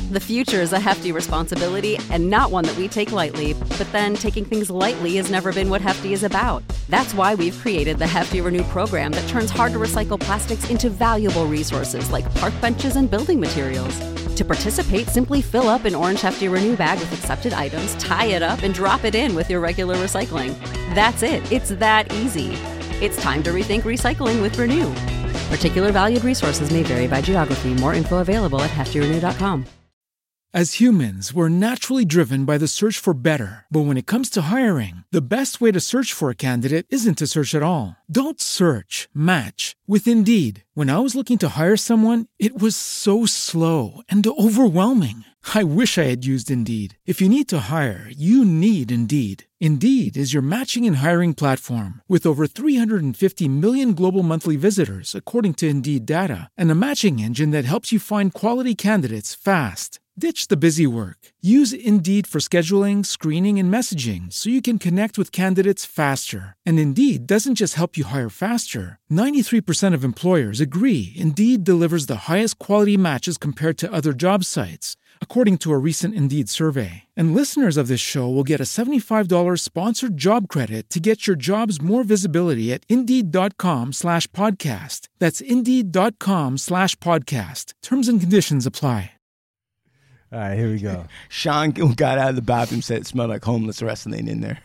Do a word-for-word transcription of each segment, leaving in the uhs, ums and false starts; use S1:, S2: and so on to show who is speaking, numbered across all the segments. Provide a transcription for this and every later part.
S1: The future is a hefty responsibility and not one that we take lightly, but then taking things lightly has never been what Hefty is about. That's why we've created the Hefty Renew program that turns hard-to-recycle plastics into valuable resources like park benches and building materials. To participate, simply fill up an orange Hefty Renew bag with accepted items, tie it up, and drop it in with your regular recycling. That's it. It's that easy. It's time to rethink recycling with Renew. Particular valued resources may vary by geography. More info available at hefty renew dot com.
S2: As humans, we're naturally driven by the search for better. But when it comes to hiring, the best way to search for a candidate isn't to search at all. Don't search, match with Indeed. When I was looking to hire someone, it was so slow and overwhelming. I wish I had used Indeed. If you need to hire, you need Indeed. Indeed is your matching and hiring platform with over three hundred fifty million global monthly visitors, according to Indeed data, and a matching engine that helps you find quality candidates fast. Ditch the busy work. Use Indeed for scheduling, screening, and messaging so you can connect with candidates faster. And Indeed doesn't just help you hire faster. ninety-three percent of employers agree Indeed delivers the highest quality matches compared to other job sites, according to a recent Indeed survey. And listeners of this show will get a seventy-five dollars sponsored job credit to get your jobs more visibility at Indeed.com slash podcast. That's Indeed.com slash podcast. Terms and conditions apply.
S3: All right, here we go.
S4: Sean got out of the bathroom, said it smelled like homeless wrestling in there.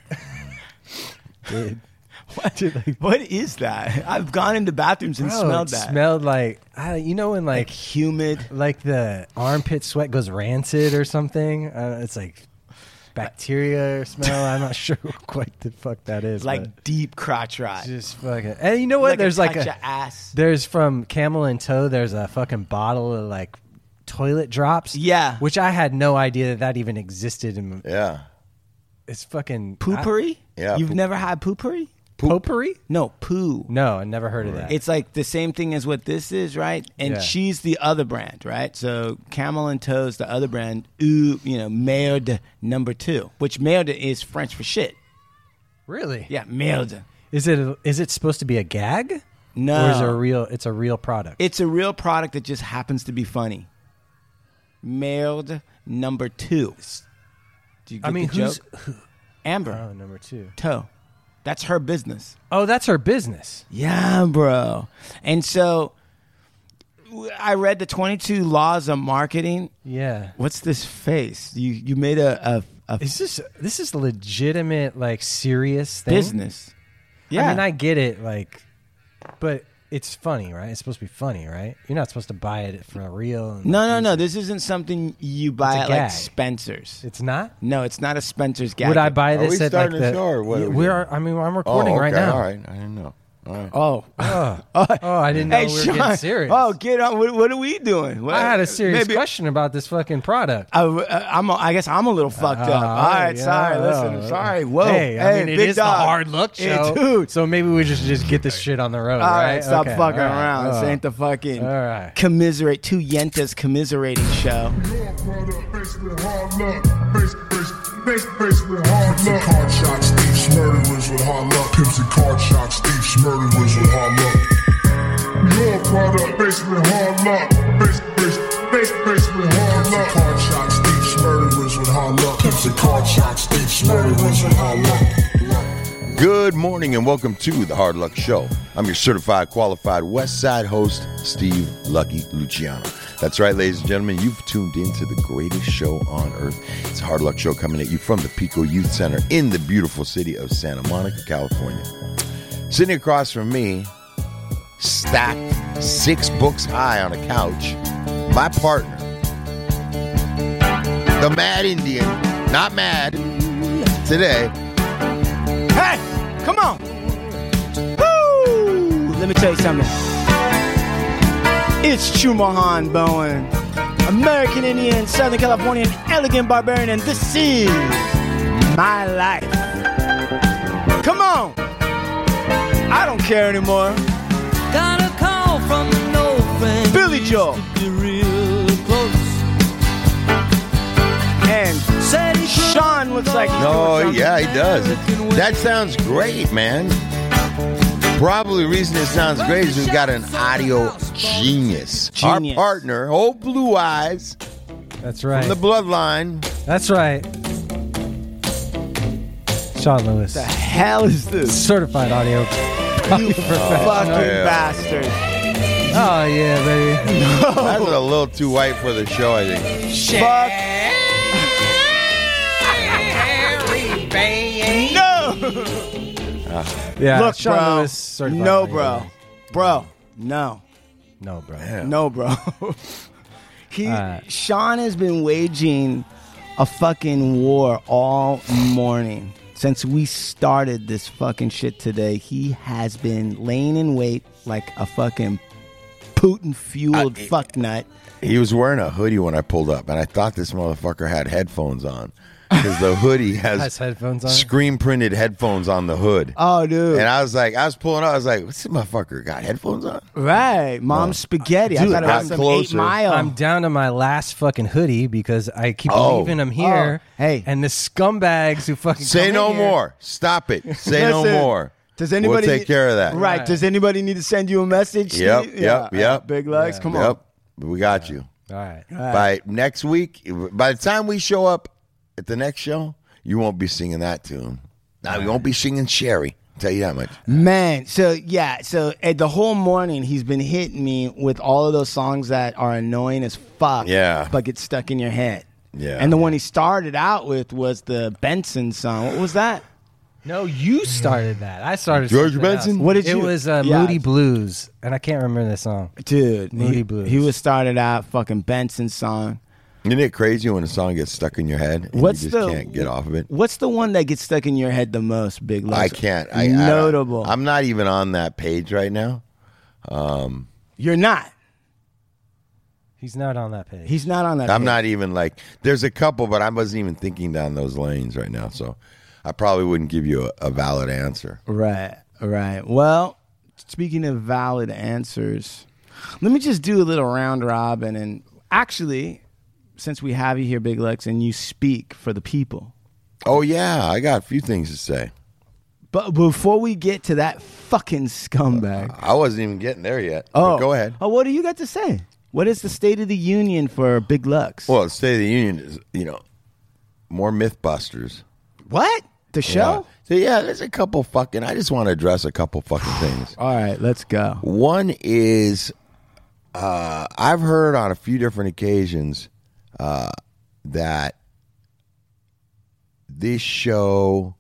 S3: Dude.
S4: What? What is that? I've gone into bathrooms and
S3: Bro,
S4: smelled
S3: it
S4: that.
S3: Smelled like, I, you know when like,
S4: like humid.
S3: Like the armpit sweat goes rancid or something? Uh, it's like bacteria smell. I'm not sure what quite the fuck that is.
S4: Like deep crotch rot.
S3: Just fucking. And you know what?
S4: Like
S3: there's
S4: a
S3: like
S4: touch
S3: a
S4: of ass.
S3: There's from Camel and Toe. There's a fucking bottle of like toilet drops.
S4: Yeah.
S3: Which I had no idea that that even existed. In,
S5: Yeah.
S3: It's fucking
S4: Poopery?
S5: Yeah,
S4: You've
S5: poop-
S4: never had poopery?
S3: Potpourri?
S4: No, poo.
S3: No, I never heard of that.
S4: It's like the same thing as what this is, right? And
S3: Yeah.
S4: she's the other brand, right? So Camel and Toe's the other brand. Ooh, you know, merde number two, which merde is French for shit.
S3: Really?
S4: Yeah, merde.
S3: Is it is it supposed to be a gag?
S4: No.
S3: Or is it a real? It's a real product.
S4: It's a real product that just happens to be funny. Merde number two. Do you get
S3: I mean,
S4: the
S3: who's
S4: joke?
S3: who,
S4: Amber
S3: oh, number two?
S4: Toe. That's her business.
S3: Oh, that's her business.
S4: Yeah, bro. And so I read the twenty-two laws of marketing.
S3: Yeah.
S4: What's this face? You you made a, a, a
S3: Is this this is legitimate, like serious thing?
S4: business. Yeah.
S3: I mean, I get it, like, but it's funny, right? It's supposed to be funny, right? You're not supposed to buy it for real. And
S4: no, no,
S3: use
S4: no.
S3: it.
S4: This isn't something you buy
S3: It's a
S4: at like
S3: gag.
S4: Spencer's.
S3: It's not.
S4: No, it's not a Spencer's gag.
S3: Would I buy
S5: Are
S3: this
S5: we
S3: at like
S5: starting
S3: the?
S5: the show or what are we
S3: we
S5: doing?
S3: are. I mean, I'm recording
S5: oh, okay,
S3: right now.
S5: All right. I didn't know. All right.
S4: Oh.
S3: Oh,
S4: oh,
S3: oh, I didn't know
S4: hey,
S3: we were
S4: Sean.
S3: getting serious.
S4: Oh, get on. What, what are we doing? What,
S3: I had a serious
S4: maybe,
S3: question about this fucking product.
S4: I, I'm. A, I guess I'm a little fucked
S3: Uh,
S4: up. All right,
S3: yeah,
S4: sorry.
S3: oh.
S4: Listen, sorry. Whoa.
S3: Hey, I mean, it
S4: big
S3: is
S4: dog.
S3: the Hard Luck
S4: Hey,
S3: show,
S4: dude.
S3: so maybe we just just get this shit on the road.
S4: All
S3: right,
S4: right, stop
S3: Okay,
S4: fucking
S3: all right.
S4: around. This
S3: Oh.
S4: ain't the fucking
S3: All right.
S4: commiserate two yentas commiserating show.
S6: Pimps and card shots, thieves, murderers with hard luck. Pimps and card shots, thieves, murderers with hard luck. Your product, basement hard luck. Base, base, base, basement hard luck. Pimps and card shots, thieves, murderers with hard luck. Pimps and card shots, thieves, murderers with hard luck.
S5: Good morning and welcome to the Hard Luck Show. I'm your certified qualified West Side host, Steve Lucky Luciano. That's right, ladies and gentlemen, you've tuned into the greatest show on earth. It's a Hard Luck Show coming at you from the Pico Youth Center in the beautiful city of Santa Monica, California. Sitting across from me, stacked six books high on a couch, my partner, the Mad Indian, not mad today.
S4: Hey, come on. Woo! Let me tell you something. It's Chumahan Bowen, American Indian, Southern Californian, elegant barbarian, and this is my life. Come on. I don't care anymore.
S7: Got a call from an old friend.
S4: Billy Joel. And
S7: Said he couldn't
S4: Sean looks like he's
S5: Oh,
S4: doing something.
S5: yeah, he does. That sounds great, man. Probably the reason it sounds great is we've got an audio genius.
S4: Genius.
S5: Our partner, old Blue Eyes,
S3: That's right.
S5: From the bloodline.
S3: That's right. Sean Lewis.
S4: The hell is this?
S3: Certified audio.
S4: You fucking
S5: yeah.
S4: bastard.
S3: Oh, yeah, baby.
S5: That's a little too white for the show, I think.
S4: Fuck. No.
S3: Yeah,
S4: Look,
S3: Sean
S4: bro.
S3: Lewis, certified
S4: No,
S3: audio.
S4: bro. Bro. No.
S3: No, bro.
S5: Damn.
S4: No, bro. he
S3: Uh,
S4: Sean has been waging a fucking war all morning. Since we started this fucking shit today, he has been laying in wait like a fucking Putin-fueled
S5: I-
S4: fucknut.
S5: He was wearing a hoodie when I pulled up, and I thought this motherfucker had headphones on. Because the hoodie has,
S3: Has headphones on?
S5: screen printed headphones on the hood.
S4: Oh, dude.
S5: And I was like, I was pulling up, I was like, what's this motherfucker got headphones on?
S4: Right. Mom's spaghetti. I
S3: Dude,
S4: got it
S5: got
S4: on some
S5: closer.
S4: eight mile.
S3: I'm down to my last fucking hoodie because I keep
S5: Oh.
S3: leaving them here.
S4: Oh, hey.
S3: And the scumbags who fucking
S5: Say
S3: come
S5: no
S3: in here-
S5: more. Stop it. Say no
S4: Listen,
S5: more.
S4: Does anybody
S5: We'll take care of that.
S4: Right.
S3: Right.
S4: Does anybody need to send you a message?
S5: Yep,
S4: Steve?
S5: yep,
S4: Yeah.
S5: yep.
S4: Big Legs,
S3: Yeah.
S4: come on.
S5: Yep. We got you.
S3: All right.
S5: By next week, by the time we show up at the next show, you won't be singing that tune. Now, you won't be singing Sherry. I'll tell you that much.
S4: Man, so yeah, so uh, the whole morning he's been hitting me with all of those songs that are annoying as fuck,
S5: Yeah.
S4: but get stuck in your head.
S5: Yeah.
S4: And the one he started out with was the Benson song. What was that?
S3: No, you started that. I started
S5: George
S3: something
S5: Benson?
S3: else.
S4: What did
S3: it
S4: you-
S3: was uh,
S4: Yeah.
S3: Moody Blues, and I can't remember the song.
S4: Dude,
S3: Moody
S4: he,
S3: Blues.
S4: he was started out fucking Benson song.
S5: Isn't it crazy when a song gets stuck in your head and
S4: What's
S5: you just
S4: the-
S5: can't get off of it?
S4: What's the one that gets stuck in your head the most, Big Legs?
S5: I can't. I,
S4: Notable.
S5: I, I'm not even on that page right now.
S4: You're not.
S3: He's not on that page.
S4: He's not on that
S5: I'm
S4: page.
S5: not even like, there's a couple, but I wasn't even thinking down those lanes right now. So I probably wouldn't give you a, a valid answer.
S4: Right, right. Well, speaking of valid answers, let me just do a little round robin. And actually, since we have you here, Big Lex, and you speak for the people.
S5: Oh, yeah. I got a few things to say.
S4: But before we get to that fucking scumbag.
S5: I wasn't even getting there yet.
S4: oh,
S5: But go ahead.
S4: Oh, what do you got to say? What is the State of the Union for Big Lux?
S5: Well, the State of the Union is, you know, more Mythbusters.
S4: What? The
S5: Yeah.
S4: show?
S5: So, yeah, there's a couple fucking, I just want to address a couple fucking things.
S4: All right, let's go.
S5: One is, uh, I've heard on a few different occasions uh, that this show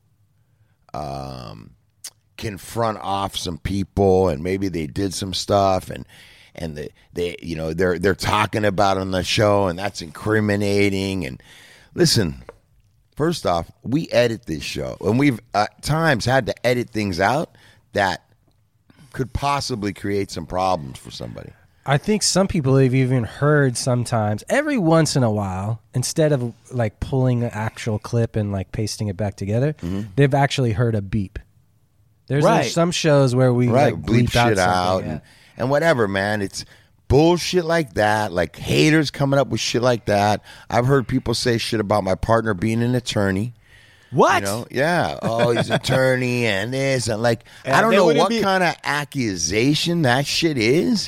S5: um, can front off some people, and maybe they did some stuff, and and they, they you know they're they're talking about it on the show, and that's incriminating. And listen, first off, we edit this show, and we've at times had to edit things out that could possibly create some problems for somebody.
S3: I think some people have even heard sometimes, every once in a while, instead of like pulling an actual clip and like pasting it back together,
S5: Mm-hmm.
S3: they've actually heard a beep. There's
S4: Right.
S3: there's some shows where we
S5: Right,
S3: like
S5: bleep,
S3: bleep out
S5: shit
S3: something,
S5: out
S3: yeah.
S5: and, and whatever, man. It's bullshit like that. Like haters coming up with shit like that. I've heard people say shit about my partner being an attorney.
S4: What?
S5: You know, yeah. Oh, he's an attorney and this and like
S4: And
S5: I don't
S4: they
S5: know
S4: wouldn't
S5: what
S4: be-
S5: kind of accusation that shit is,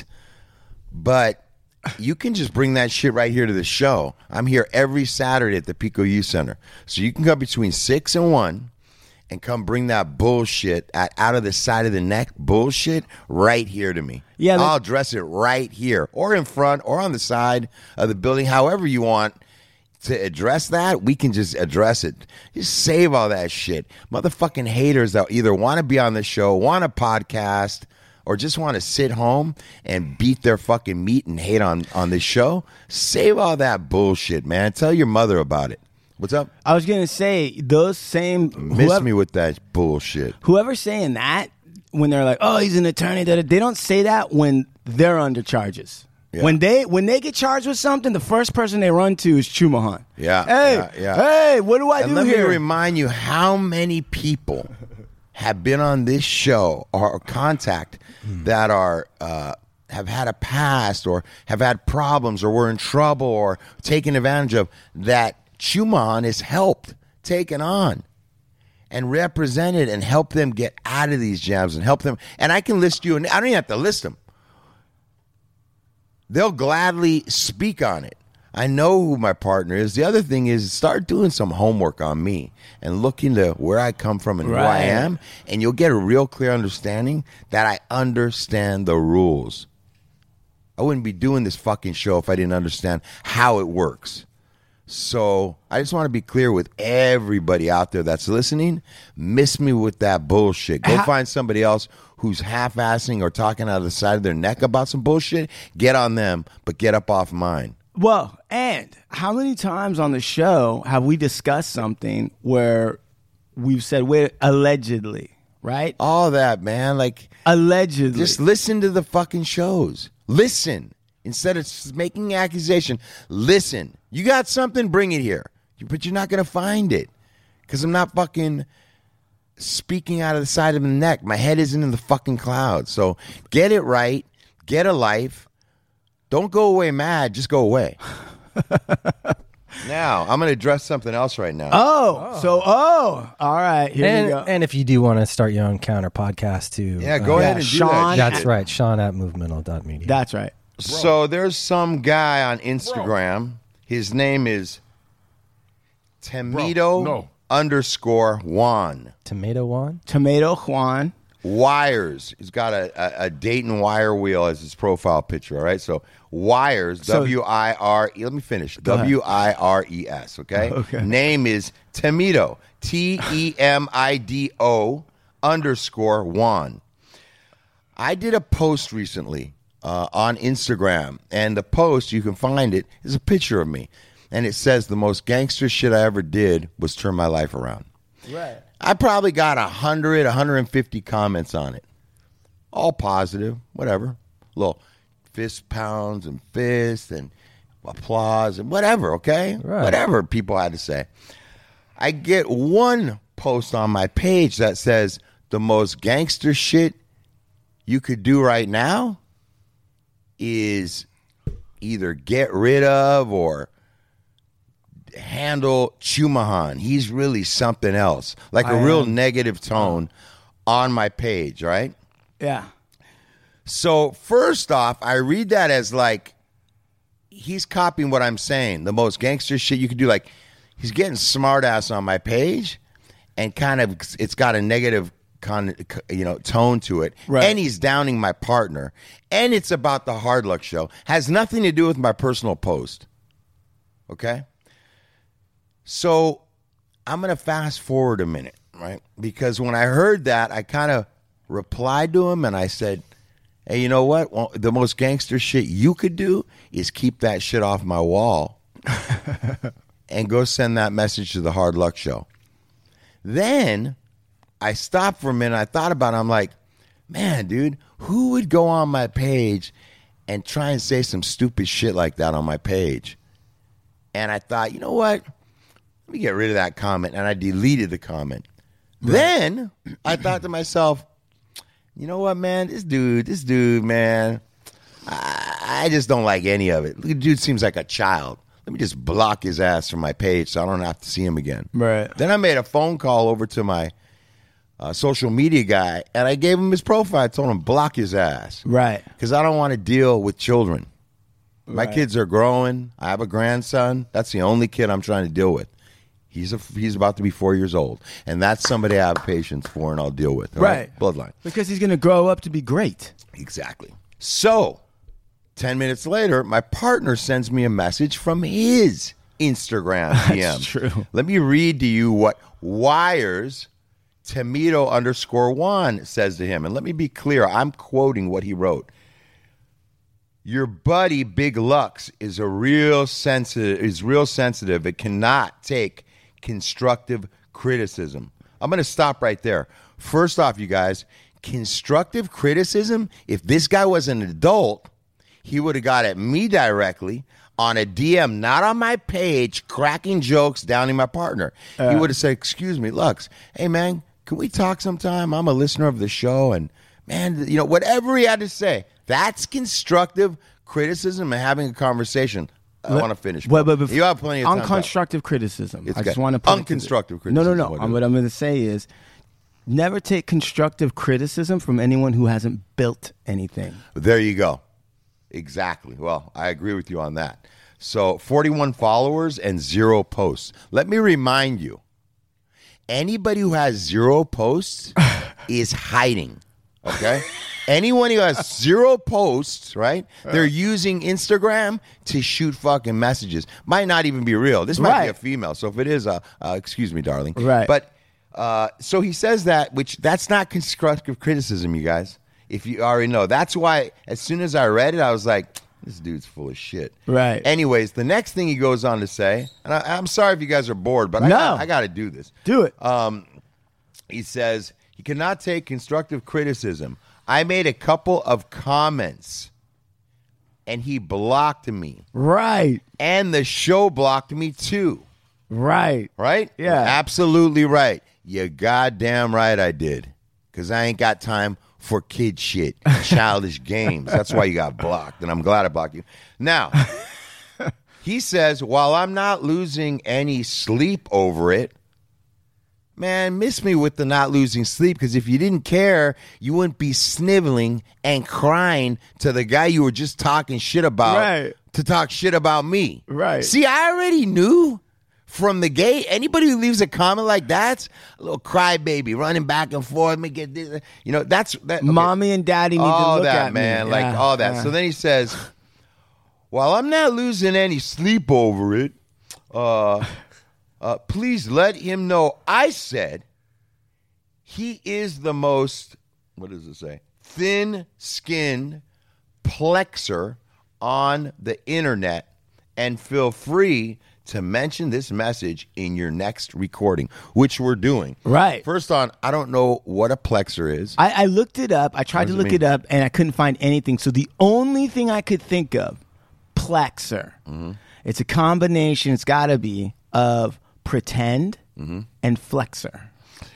S5: but you can just bring that shit right here to the show. I'm here every Saturday at the Pico Youth Center, so you can come between six and one and come bring that bullshit at, out of the side of the neck bullshit right here to me.
S4: Yeah, that-
S5: I'll address it right here, or in front, or on the side of the building, however you want to address that. We can just address it. Just save all that shit. Motherfucking haters that either want to be on the show, want a podcast, or just want to sit home and beat their fucking meat and hate on, on this show. Save all that bullshit, man. Tell your mother about it. What's up?
S4: I was going to say, those same...
S5: Miss
S4: whoever-
S5: me with that bullshit.
S4: Whoever's saying that, when they're like, "Oh, he's an attorney," that they don't say that when they're under charges.
S5: Yeah.
S4: When they when they get charged with something, the first person they run to is Chumahan.
S5: Yeah,
S4: Hey,
S5: yeah, yeah.
S4: hey, what do I
S5: And
S4: do
S5: let
S4: here?
S5: me remind you how many people have been on this show or contact that are uh, have had a past or have had problems or were in trouble or taken advantage of that Chumahan has helped taken on and represented and helped them get out of these jams and help them. And I can list you, and I don't even have to list them. They'll gladly speak on it. I know who my partner is. The other thing is start doing some homework on me and look into where I come from and
S4: Right.
S5: who I am, and you'll get a real clear understanding that I understand the rules. I wouldn't be doing this fucking show if I didn't understand how it works. So I just want to be clear with everybody out there that's listening. Miss me with that bullshit. Go
S4: How-
S5: find somebody else who's half-assing or talking out of the side of their neck about some bullshit. Get on them, but get up off mine.
S4: Well, and how many times on the show have we discussed something where we've said, wait, allegedly, right?
S5: All that, man. Like,
S4: Allegedly.
S5: just listen to the fucking shows. Listen. Instead of s- making an accusation, listen. You got something, bring it here. But you're not going to find it. Because I'm not fucking speaking out of the side of the neck. My head isn't in the fucking clouds. So get it right. Get a life. Don't go away mad. Just go away. Now, I'm going to address something else right now.
S4: Oh, so, oh, all right. Here
S3: And,
S4: we go.
S3: and if you do want to start your own counter podcast too,
S5: yeah, go
S3: uh,
S5: ahead and do
S4: Sean-
S5: that.
S3: That's
S5: shit.
S3: right, Sean at movemental dot media.
S4: That's right.
S5: So there's some guy on Instagram. His name is Temito
S6: Bro, no.
S5: underscore Juan.
S3: Tomato one.
S4: Tomato Juan.
S5: Wires. He's got a, a, a Dayton wire wheel as his profile picture, all right? So Wires,
S4: So-
S5: W I R E. Let me finish. W I R E S, okay?
S4: Okay.
S5: Name is Temito, T E M I D O underscore Juan. I did a post recently uh, on Instagram, and the post, you can find it, is a picture of me. And it says the most gangster shit I ever did was turn my life around.
S4: Right.
S5: I probably got one hundred, one hundred fifty comments on it. All positive, whatever. Little fist pounds and fists and applause and whatever, okay?
S3: Right.
S5: Whatever people had to say. I get one post on my page that says the most gangster shit you could do right now is either get rid of or handle Chumahan. He's really something else. Like a
S4: I
S5: real
S4: am.
S5: negative tone on my page, right?
S4: Yeah.
S5: So first off, I read that as like he's copying what I'm saying. The most gangster shit you could do. Like he's getting smart ass on my page and kind of it's got a negative con, you know, tone to it.
S4: Right.
S5: And he's downing my partner. And it's about the Hard Luck Show. Has nothing to do with my personal post. Okay? So I'm going to fast forward a minute, right? Because when I heard that, I kind of replied to him and I said, hey, you know what? Well, the most gangster shit you could do is keep that shit off my wall and go send that message to the Hard Luck Show. Then I stopped for a minute. I thought about it. I'm like, man, dude, who would go on my page and try and say some stupid shit like that on my page? And I thought, you know what? Let me get rid of that comment. And I deleted the comment. Right. Then I thought to myself, you know what, man? This dude, this dude, man, I, I just don't like any of it. The dude seems like a child. Let me just block his ass from my page so I don't have to see him again.
S4: Right.
S5: Then I made a phone call over to my uh, social media guy, and I gave him his profile. I told him, block his ass.
S4: Right.
S5: Because I don't want to deal with children. My
S4: Right.
S5: kids are growing. I have a grandson. That's the only kid I'm trying to deal with. He's a, he's about to be four years old. And that's somebody I have patience for and I'll deal with. all
S4: Right.
S5: Bloodline.
S4: Because he's going to grow up to be great.
S5: Exactly. So, ten minutes later, my partner sends me a message from his Instagram D M.
S4: That's true.
S5: Let me read to you what Wires Temito underscore Juan says to him. And let me be clear. I'm quoting what he wrote. Your buddy Big Lux is a real sensitive is real sensitive. It cannot take constructive criticism. I'm going to stop right there. First off, you guys, constructive criticism, if this guy was an adult, he would have got at me directly on a D M, not on my page, cracking jokes, downing my partner. Uh, he would have said, excuse me, Lux, hey, man, can we talk sometime? I'm a listener of the show, and, man, you know, whatever he had to say, that's constructive criticism and having a conversation. I want to finish.
S4: But, but, but,
S5: you have plenty of time.
S4: Unconstructive criticism.
S5: It's
S4: I just
S5: got-
S4: want to put
S5: unconstructive
S4: it, No, no,
S5: criticism.
S4: no.
S5: What
S4: Um,
S5: is
S4: what
S5: it?
S4: I'm going to say is never take constructive criticism from anyone who hasn't built anything.
S5: There you go. Exactly. Well, I agree with you on that. So forty-one followers and zero posts. Let me remind you, anybody who has zero posts is hiding, okay? Anyone who has zero posts, right? They're using Instagram to shoot fucking messages. Might not even be real. This might
S4: Right.
S5: be a female. So if it is, uh, uh, excuse me, darling.
S4: Right.
S5: But uh, so he says that, which that's not constructive criticism, you guys. If you already know. That's why as soon as I read it, I was like, this dude's full of shit.
S4: Right.
S5: Anyways, the next thing he goes on to say, and I, I'm sorry if you guys are bored, but I,
S4: No.
S5: got, I got to do this.
S4: Do it.
S5: Um, he says he cannot take constructive criticism. I made a couple of comments, and he blocked me.
S4: Right.
S5: And the show blocked me too.
S4: Right.
S5: Right?
S4: Yeah.
S5: Absolutely right. You goddamn right I did. Because I ain't got time for kid shit, childish games. That's why you got blocked, and I'm glad I blocked you. Now, he says, while I'm not losing any sleep over it, man, miss me with the not losing sleep, because if you didn't care, you wouldn't be sniveling and crying to the guy you were just talking shit about
S4: Right.
S5: to talk shit about me.
S4: Right.
S5: See, I already knew from the gate. Anybody who leaves a comment like that's a little crybaby running back and forth, make it, this, you know, that's that. Okay.
S4: Mommy and daddy need
S5: all
S4: to look
S5: that,
S4: at
S5: man,
S4: me.
S5: like
S4: Yeah,
S5: all that.
S4: yeah.
S5: So then he says, while I'm not losing any sleep over it, uh, uh, please let him know I said he is the most, what does it say, thin-skinned plexer on the internet, and feel free to mention this message in your next recording, which we're doing.
S4: Right.
S5: First on, I don't know what a plexer is.
S4: I, I looked it up. I tried
S5: What
S4: to
S5: does it
S4: look
S5: mean?
S4: it up, and I couldn't find anything. So the only thing I could think of, plexer.
S5: Mm-hmm.
S4: It's a combination, it's got to be, of pretend
S5: Mm-hmm.
S4: and flexor.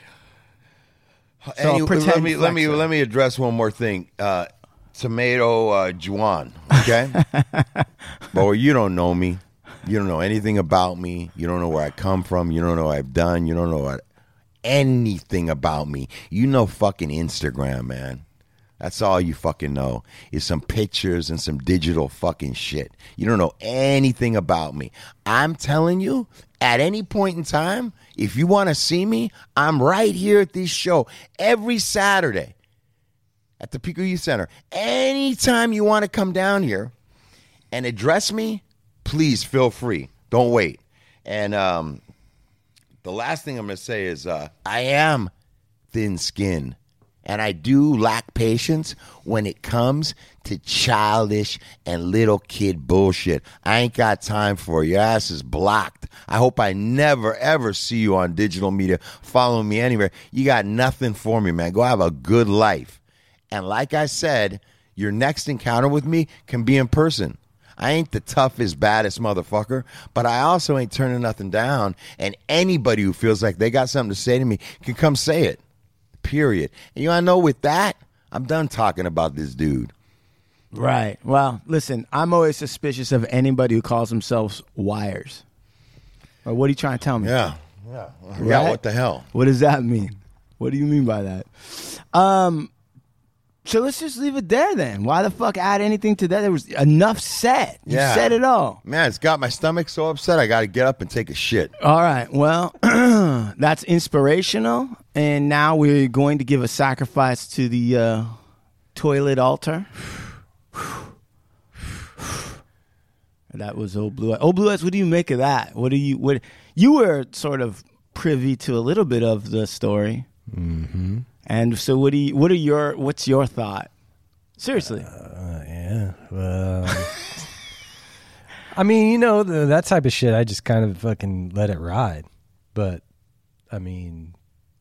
S4: So
S5: Any-
S4: pretend
S5: let me let me
S4: flexor.
S5: let me address one more thing. Uh, tomato uh, Juan, okay? Boy, you don't know me. You don't know anything about me. You don't know where I come from. You don't know what I've done. You don't know what, anything about me. You know fucking Instagram, man. That's all you fucking know is some pictures and some digital fucking shit. You don't know anything about me. I'm telling you, at any point in time, if you want to see me, I'm right here at this show every Saturday at the Pico Youth Center. Anytime you want to come down here and address me, please feel free. Don't wait. And um, the last thing I'm going to say is uh, I am thin-skinned. And I do lack patience when it comes to childish and little kid bullshit. I ain't got time for it. Your ass is blocked. I hope I never, ever see you on digital media. Follow me anywhere. You got nothing for me, man. Go have a good life. And like I said, your next encounter with me can be in person. I ain't the toughest, baddest motherfucker, but I also ain't turning nothing down. And anybody who feels like they got something to say to me can come say it. Period. And you want to know, with that, I'm done talking about this dude.
S4: Right. Well, listen, I'm always suspicious of anybody who calls themselves wires. Or what are you trying to tell me?
S5: Yeah. Yeah. Yeah,
S4: Right?
S5: what the hell?
S4: What does that mean? What do you mean by that? Um, so let's just leave it there then. Why the fuck add anything to that? There was enough said. You
S5: Yeah.
S4: said it all.
S5: Man, it's got my stomach so upset I got to get up and take a shit.
S4: All right. Well, that's inspirational. And now we're going to give a sacrifice to the uh, toilet altar. That was Old Blue Eyes. Old Blue Eyes, what do you make of that? What do you what you were sort of privy to a little bit of the story.
S3: Mm-hmm.
S4: And so what do you what are your what's your thought? Seriously.
S3: Uh, yeah. Well, I mean, you know, the, that type of shit, I just kind of fucking let it ride. But, I mean,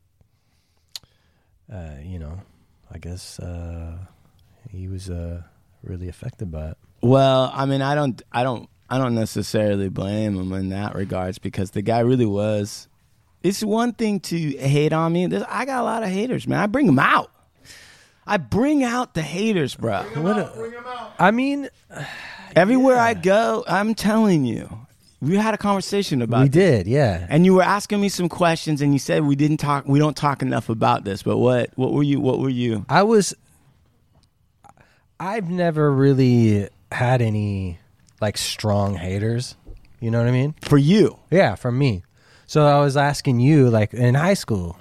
S3: uh, you know, I guess uh, he was uh, really affected by it.
S4: Well, I mean, I don't, I don't, I don't necessarily blame him in that regards because the guy really was. It's one thing to hate on me. There's, I got a lot of haters, man. I bring them out. I bring out the haters, bro.
S3: What a, I mean,
S4: everywhere
S3: yeah.
S4: I go, I'm telling you, we had a conversation about.
S3: We
S4: this.
S3: did, yeah.
S4: And you were asking me some questions, and you said we didn't talk. We don't talk enough about this. But what? What were you? What were you?
S3: I was. I've never really had any like strong haters. You know what I mean?
S4: For you.
S3: Yeah, from me. So I was asking you, like in high school,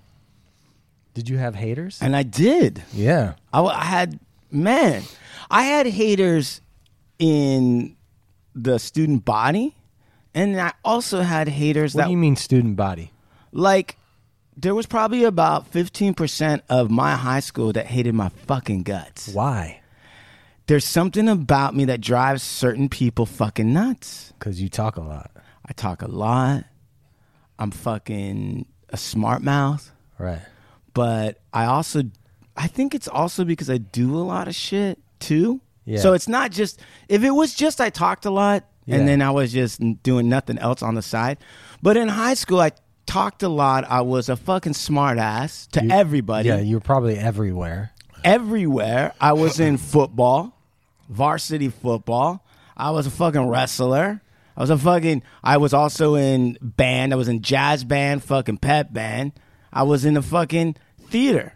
S3: did you have haters?
S4: And I did.
S3: Yeah.
S4: I, I had, man, I had haters in the student body. And I also had haters
S3: What
S4: that,
S3: do you mean student body?
S4: like, there was probably about fifteen percent of my high school that hated my fucking guts.
S3: Why?
S4: There's something about me that drives certain people fucking nuts.
S3: Because you talk a lot.
S4: I talk a lot. I'm fucking a smart mouth.
S3: Right.
S4: But I also, I think it's also because I do a lot of shit too.
S3: Yeah.
S4: So it's not just, if it was just I talked a lot
S3: Yeah.
S4: and then I was just doing nothing else on the side. But in high school, I talked a lot. I was a fucking smart ass to
S3: You-
S4: everybody.
S3: Yeah, you're probably everywhere.
S4: Everywhere. I was in football, varsity football. I was a fucking wrestler. I was a fucking, I was also in band. I was in jazz band, fucking pep band. I was in the fucking theater.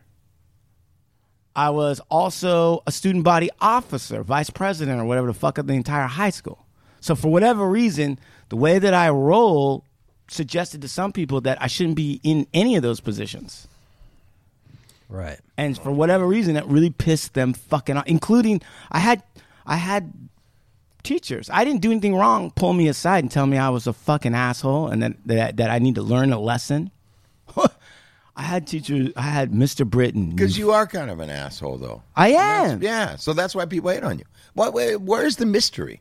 S4: I was also a student body officer, vice president, or whatever the fuck of the entire high school. So for whatever reason, the way that I roll suggested to some people that I shouldn't be in any of those positions.
S3: Right.
S4: And for whatever reason, it really pissed them fucking off. Including, I had, I had teachers. I didn't do anything wrong. Pull me aside and tell me I was a fucking asshole and that that, that I need to learn a lesson. I had teachers. I had Mister Britton.
S5: Because you are kind of an asshole, though.
S4: I
S5: And
S4: am.
S5: that's- Yeah, so that's why people hate on you. What? where- Where's the mystery?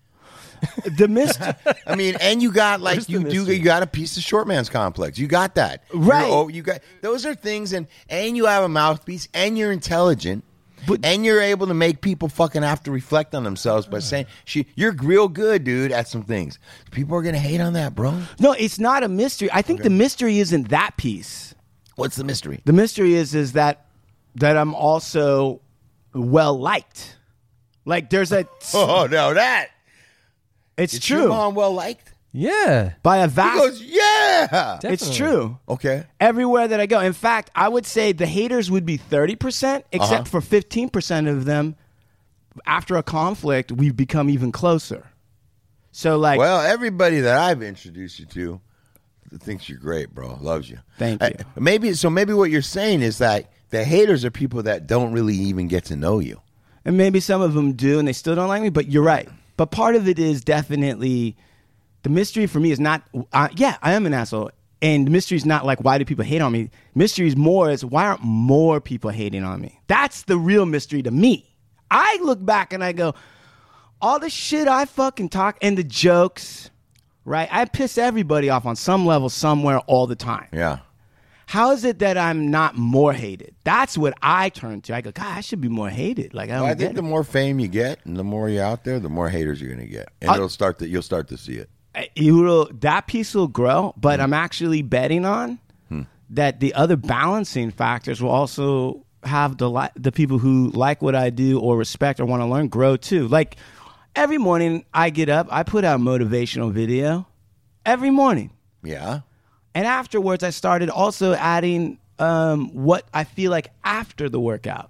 S4: The Mister
S5: I mean, and you got like
S3: Where's the
S5: you do.
S3: mystery?
S5: You got a piece of short man's complex. You got that,
S4: Right.
S5: You're, oh, you got those are things, and and you have a mouthpiece, and you're intelligent,
S4: But-
S5: and you're able to make people fucking have to reflect on themselves by saying, "She, you're real good, dude, at some things." People are gonna hate on that, bro.
S4: No, it's not a mystery. I think the mystery isn't that piece.
S5: What's the mystery?
S4: The mystery is is that that I'm also well liked. Like there's a.
S5: Oh no, that
S4: It's
S5: is
S4: true
S5: your mom well liked?
S3: Yeah.
S4: by a
S5: He
S4: vast.
S5: goes, yeah.
S4: It's
S3: Definitely.
S4: true.
S5: Okay.
S4: Everywhere that I go. In fact, I would say the haters would be thirty percent, except
S5: Uh-huh.
S4: for fifteen percent of them, after a conflict, we've become even closer. So, like,
S5: Well, everybody that I've introduced you to thinks you're great, bro. Loves you.
S4: Thank
S5: Uh,
S4: you.
S5: maybe so. Maybe what you're saying is that the haters are people that don't really even get to know you.
S4: and maybe some of them do, and they still don't like me, but you're right. But part of it is definitely, the mystery for me is not, uh, yeah, I am an asshole. And the mystery is not like, why do people hate on me? Mystery is more is, why aren't more people hating on me? That's the real mystery to me. I look back and I go, all the shit I fucking talk and the jokes, right? I piss everybody off on some level somewhere all the time.
S5: Yeah.
S4: How is it that I'm not more hated? That's what I turn to. I go, God, I should be more hated. Like I don't
S5: Well, I
S4: get
S5: think
S4: it.
S5: the more fame you get, and the more you're out there, the more haters you're going to get, and
S4: I-
S5: it'll start to you'll start to see it.
S4: You will, that piece will grow, but I'm actually betting on that the other balancing factors will also have the li- the people who like what I do or respect or want to learn grow too. Like every morning I get up, I put out a motivational video every morning.
S5: Yeah.
S4: And afterwards, I started also adding um, what I feel like after the workout.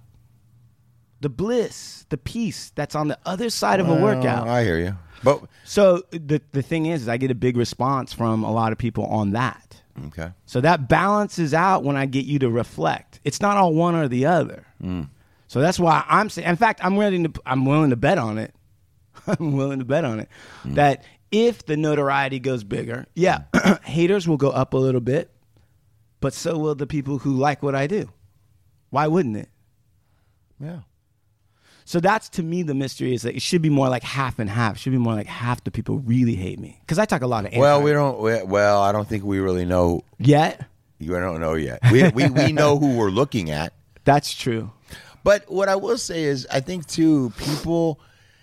S4: The bliss, the peace that's on the other side of a workout.
S5: I hear you, but
S4: So the the thing is, is I get a big response from a lot of people on that.
S5: okay.
S4: So that balances out when I get you to reflect. It's not all one or the other. So that's why I'm saying. In fact, I'm willing to. I'm willing to bet on it. I'm willing to bet on it that if the notoriety goes bigger, yeah, haters will go up a little bit, but so will the people who like what I do. Why wouldn't it?
S5: Yeah.
S4: So that's to me the mystery is that it should be more like half and half. It should be more like half the people really hate me because I talk a lot of.
S5: Well,
S4: anti-
S5: we don't. We, well, I don't think we really know.
S4: yet.
S5: You don't know yet. We we we know who we're looking at.
S4: That's true.
S5: But what I will say is, I think too, people.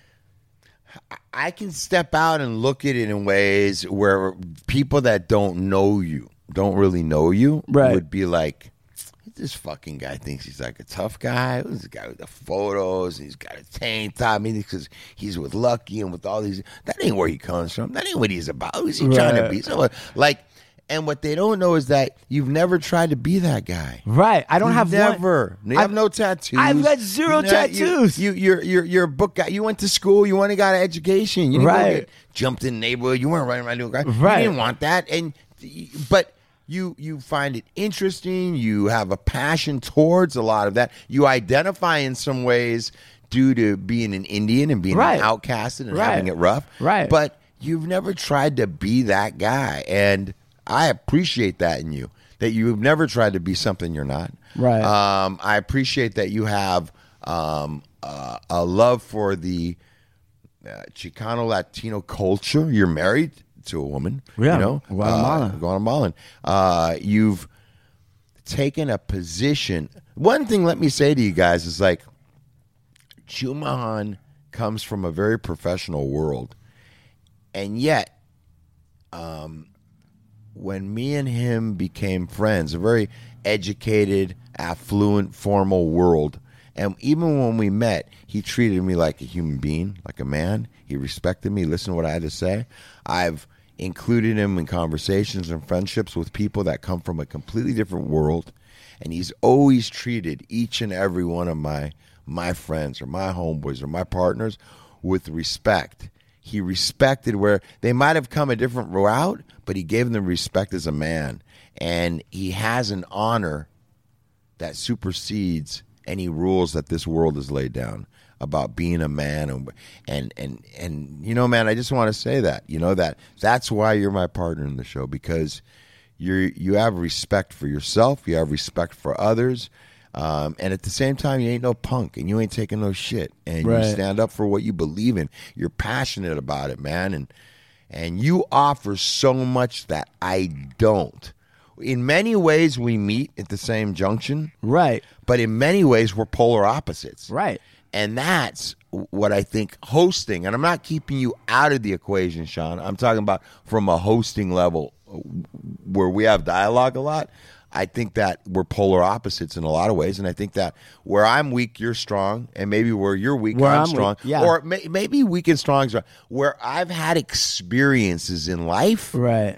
S5: I can step out and look at it in ways where people that don't know you, don't really know you,
S4: Right.
S5: would be like, this fucking guy thinks he's like a tough guy. This guy with the photos, he's got a tank top, maybe because he's with Lucky and with all these. That ain't where he comes from. That ain't what he's about. Who's he trying to
S4: Right.
S5: be? So, like, And what they don't know is that you've never tried to be that guy.
S4: Right. I don't
S5: You've
S4: have
S5: never.
S4: one.
S5: You have
S4: I've,
S5: no tattoos.
S4: I've got zero
S5: You know,
S4: tattoos.
S5: You, you, you're, you're, you're a book guy. You went to school. You went and got an education. You didn't
S4: Right.
S5: go get jumped in the neighborhood. You weren't running around doing crap.
S4: Right.
S5: You didn't want that. And but you you find it interesting. You have a passion towards a lot of that. You identify in some ways due to being an Indian and being
S4: Right.
S5: an outcasted and
S4: Right.
S5: having it rough.
S4: Right.
S5: But you've never tried to be that guy. And I appreciate that in you, that you've never tried to be something you're not.
S4: Right.
S5: Um, I appreciate that you have um, uh, a love for the uh, Chicano Latino culture. You're married to a woman.
S4: Yeah,
S5: You know?
S4: Guatemala.
S5: Uh, Guatemalan. Uh, you've taken a position. One thing, let me say to you guys, is like, Chumahan comes from a very professional world. And yet, um, when me and him became friends, a very educated, affluent, formal world, and even when we met, he treated me like a human being, like a man. He respected me, listened to what I had to say. I've included him in conversations and friendships with people that come from a completely different world, and he's always treated each and every one of my my friends or my homeboys or my partners with respect. He respected where they might have come a different route, but he gave them respect as a man. And he has an honor that supersedes any rules that this world has laid down about being a man. And, and, and, and you know, man, I just want to say that, you know, that that's why you're my partner in the show, because you're, you have respect for yourself. You have respect for others. Um, and at the same time, you ain't no punk and you ain't taking no shit, and
S4: Right.
S5: you stand up for what you believe in. You're passionate about it, man. And, and you offer so much that I don't. In many ways, we meet at the same junction,
S4: Right.
S5: but in many ways, we're polar opposites.
S4: Right.
S5: And that's what I think hosting, and I'm not keeping you out of the equation, Sean. I'm talking about from a hosting level where we have dialogue a lot. I think that we're polar opposites in a lot of ways, and I think that where I'm weak, you're strong, and maybe where you're weak,
S4: Where
S5: I'm,
S4: I'm
S5: strong.
S4: weak, yeah.
S5: Or may, maybe weak and strong is strong. Where I've had experiences in life,
S4: Right.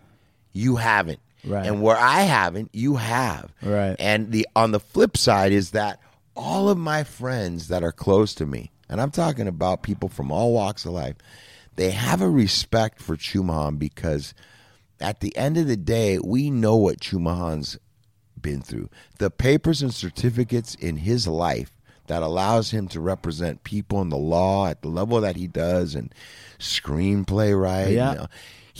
S5: you haven't.
S4: Right.
S5: And where I haven't, you have.
S4: Right.
S5: And the on the flip side is that all of my friends that are close to me, and I'm talking about people from all walks of life, they have a respect for Chumahan because at the end of the day, we know what Chumahan's been through. The papers and certificates in his life that allows him to represent people in the law at the level that he does, and screenplay, right?
S4: Yeah.
S5: You know,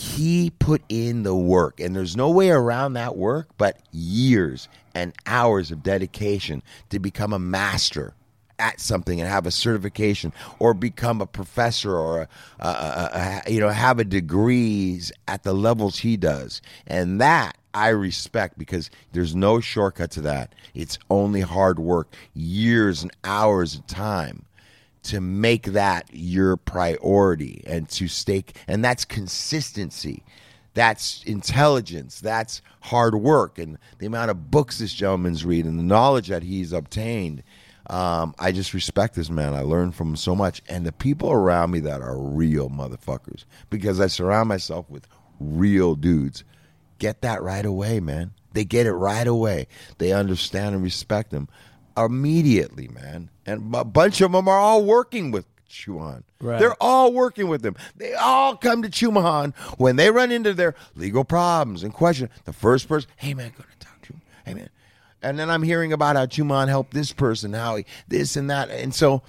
S5: he put in the work, and there's no way around that work but years and hours of dedication to become a master at something and have a certification, or become a professor, or a, a, a, a, you know, have a degrees at the levels he does. And that I respect, because there's no shortcut to that. It's only hard work, years and hours of time to make that your priority, and to stake, and that's consistency. That's intelligence. That's hard work, and the amount of books this gentleman's read and the knowledge that he's obtained. Um, I just respect this man. I learn from him so much. And the people around me that are real motherfuckers, because I surround myself with real dudes, get that right away, man. They get it right away. They understand and respect him immediately, man. And a bunch of them are all working with Chumahan.
S4: Right.
S5: They're all working with him. They all come to Chumahan when they run into their legal problems and question. The first person, hey, man, go to talk to him. Hey, man. And then I'm hearing about how Chumahan helped this person, how he, this and that. And so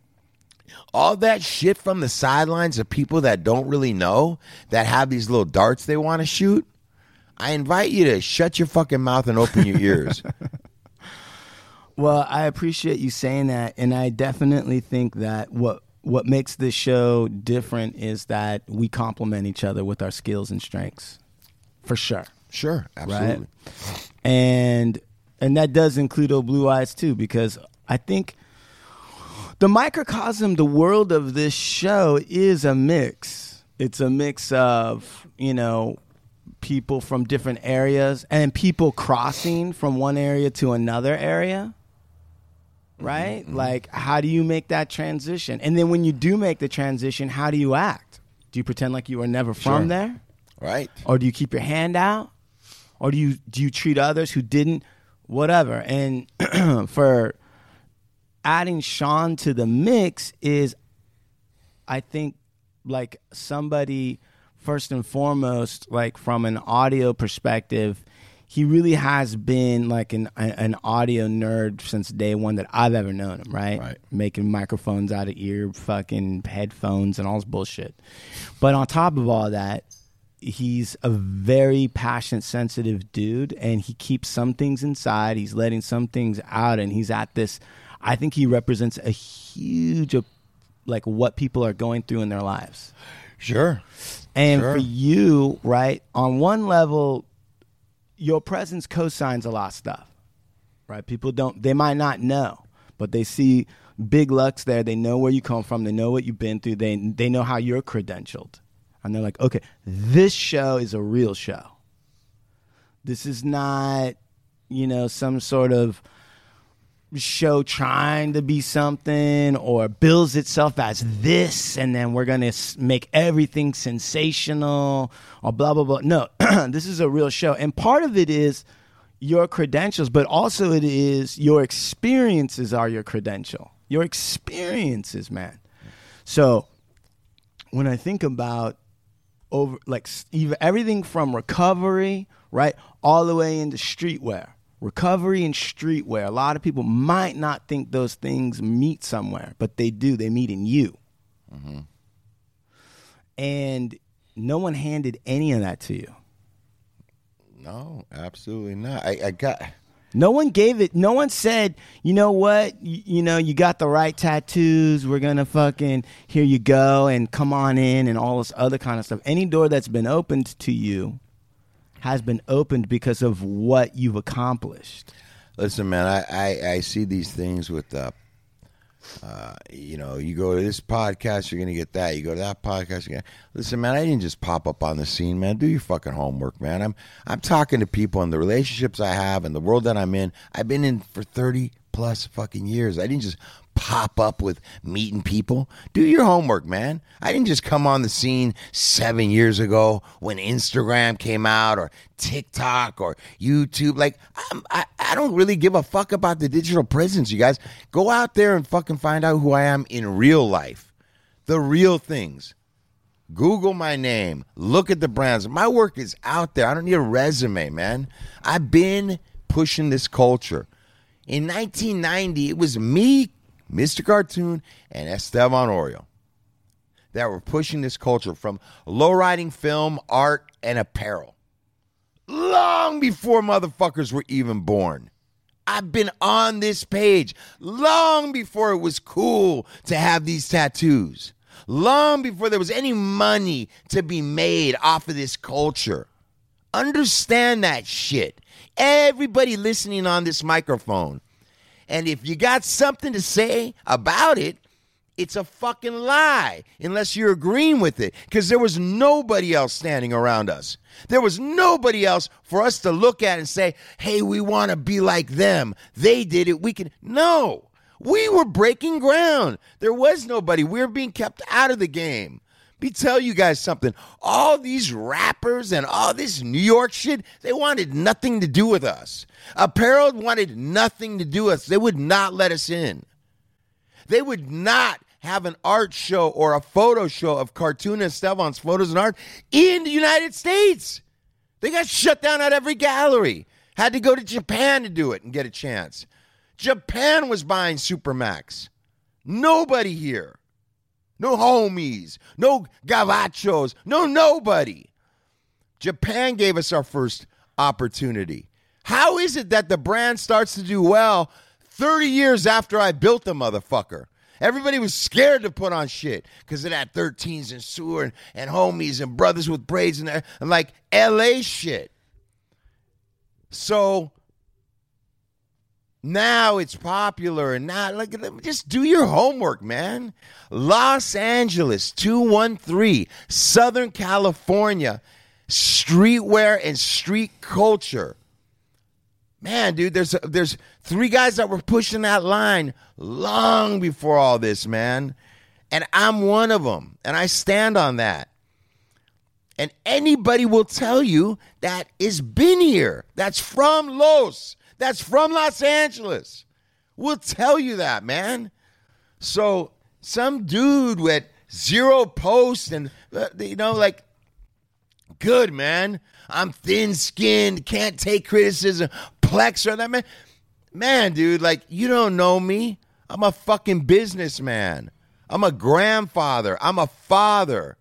S5: all that shit from the sidelines of people that don't really know, that have these little darts they want to shoot, I invite you to shut your fucking mouth and open your ears.
S4: Well, I appreciate you saying that, and I definitely think that what what makes this show different is that we complement each other with our skills and strengths, for sure.
S5: Sure, absolutely.
S4: Right? And and that does include Oh Blue Eyes too, because I think the microcosm, the world of this show is a mix. It's a mix of, you know, people from different areas and people crossing from one area to another area. Right? Mm-hmm. Like, how do you make that transition? And then when you do make the transition, how do you act? Do you pretend like you were never from
S5: Sure.
S4: there?
S5: Right.
S4: Or do you keep your hand out? Or do you do you treat others who didn't? Whatever. And for adding Sean to the mix is, I think, like somebody, first and foremost, like from an audio perspective, he really has been like an an audio nerd since day one that I've ever known him, right?
S5: Right.
S4: Making microphones out of ear fucking headphones and all this bullshit. But on top of all that, he's a very passionate, sensitive dude, and he keeps some things inside. He's letting some things out, and he's at this. I think he represents a huge, like, what people are going through in their lives.
S5: Sure.
S4: And
S5: sure.
S4: for you, right, on one level, your presence cosigns a lot of stuff, right? People don't, they might not know, but they see Big Lux there. They know where you come from. They know what you've been through. They they know how you're credentialed. And they're like, okay, this show is a real show. This is not, you know, some sort of show trying to be something or bills itself as this, and then we're going to make everything sensational or blah, blah, blah. No, this is a real show. And part of it is your credentials, but also it is your experiences are your credential. Your experiences, man. So when I think about over like even everything from recovery, right, all the way into streetwear. Recovery and streetwear. A lot of people might not think those things meet somewhere, but they do. They meet in you. Mm-hmm. And no one handed any of that to you.
S5: No, absolutely not. I, I got...
S4: No one gave it. No one said, you know what? You, you know, you got the right tattoos. We're going to fucking, here you go, and come on in and all this other kind of stuff. Any door that's been opened to you has been opened because of what you've accomplished.
S5: Listen, man, I, I, I see these things with, uh, uh, you know, you go to this podcast, you're going to get that. You go to that podcast, you're gonna... Listen, man, I didn't just pop up on the scene, man. Do your fucking homework, man. I'm I'm talking to people and the relationships I have and the world that I'm in. I've been in for thirty plus fucking years. I didn't just pop up with meeting people. Do your homework, man. I didn't just come on the scene seven years ago when Instagram came out or TikTok or YouTube. Like, I'm, I, I don't really give a fuck about the digital presence, you guys. Go out there and fucking find out who I am in real life. The real things. Google my name. Look at the brands. My work is out there. I don't need a resume, man. I've been pushing this culture. In nineteen ninety, it was me, Mister Cartoon, and Esteban Oriol that were pushing this culture from lowriding film, art, and apparel. Long before motherfuckers were even born. I've been on this page long before it was cool to have these tattoos. Long before there was any money to be made off of this culture. Understand that shit. Everybody listening on this microphone. And if you got something to say about it, it's a fucking lie unless you're agreeing with it. Because there was nobody else standing around us. There was nobody else for us to look at and say, hey, we want to be like them. They did it. We can. No. We were breaking ground. There was nobody. We were being kept out of the game. Let me tell you guys something. All these rappers and all this New York shit, they wanted nothing to do with us. Apparel wanted nothing to do with us. They would not let us in. They would not have an art show or a photo show of Cartoon and Esteban's photos and art in the United States. They got shut down at every gallery. Had to go to Japan to do it and get a chance. Japan was buying Supermax. Nobody here. No homies. No gavachos. No nobody. Japan gave us our first opportunity. How is it that the brand starts to do well thirty years after I built the motherfucker? Everybody was scared to put on shit because of that thirteens and sewer and, and homies and brothers with braids and, and like L A shit. So now it's popular and now like just do your homework, man. Los Angeles, two one three, Southern California, streetwear and street culture. Man, dude, there's there's three guys that were pushing that line long before all this, man. And I'm one of them, and I stand on that. And anybody will tell you that is been here. That's from Los. That's from Los Angeles. We'll tell you that, man. So some dude with zero posts and, uh, you know, like, good, man. I'm thin-skinned, can't take criticism, Plex or that, man. Man, dude, like, you don't know me. I'm a fucking businessman. I'm a grandfather. I'm a father.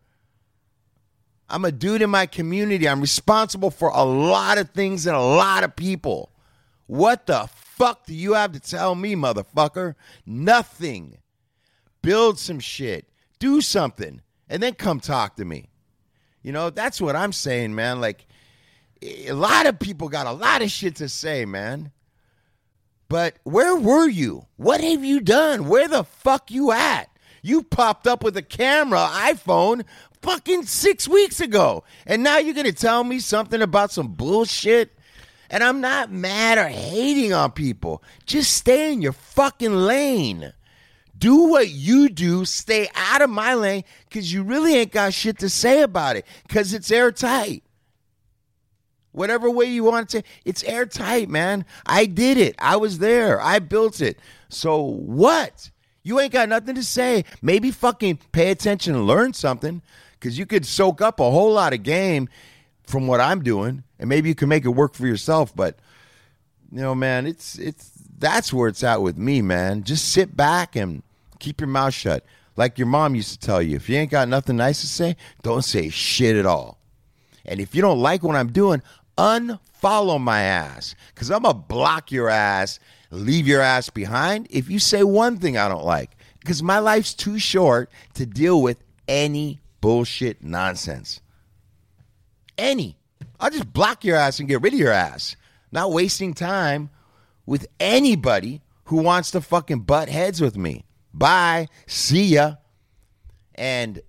S5: I'm a dude in my community. I'm responsible for a lot of things and a lot of people. What the fuck do you have to tell me, motherfucker? Nothing. Build some shit. Do something. And then come talk to me. You know, that's what I'm saying, man. Like, a lot of people got a lot of shit to say, man. But where were you? What have you done? Where the fuck you at? You popped up with a camera, iPhone, fucking six weeks ago. And now you're going to tell me something about some bullshit? And I'm not mad or hating on people. Just stay in your fucking lane. Do what you do. Stay out of my lane because you really ain't got shit to say about it because it's airtight. Whatever way you want to, it's airtight, man. I did it. I was there. I built it. So what? You ain't got nothing to say. Maybe fucking pay attention and learn something because you could soak up a whole lot of game from what I'm doing, and maybe you can make it work for yourself. But, you know, man, it's it's that's where it's at with me, man. Just sit back and keep your mouth shut. Like your mom used to tell you, if you ain't got nothing nice to say, don't say shit at all. And if you don't like what I'm doing, unfollow my ass because I'm going to block your ass, leave your ass behind if you say one thing I don't like because my life's too short to deal with any bullshit nonsense. Any. I'll just block your ass and get rid of your ass. Not wasting time with anybody who wants to fucking butt heads with me. Bye. See ya. And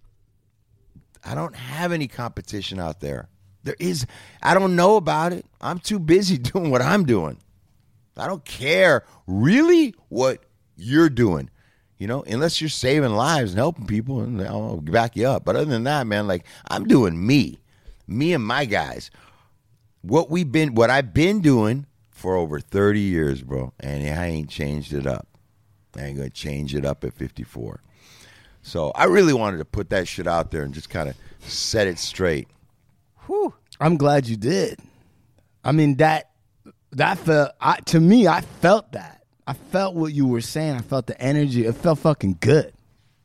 S5: I don't have any competition out there. There is, I don't know about it. I'm too busy doing what I'm doing. I don't care really what you're doing, you know, unless you're saving lives and helping people, and I'll back you up. But other than that, man, like I'm doing me, me and my guys. What we've been, what I've been doing for over thirty years, bro, and I ain't changed it up. I ain't gonna change it up at fifty-four. So I really wanted to put that shit out there and just kind of set it straight.
S4: Whew. I'm glad you did. I mean, that that felt, I, to me, I felt that. I felt what you were saying. I felt the energy. It felt fucking good.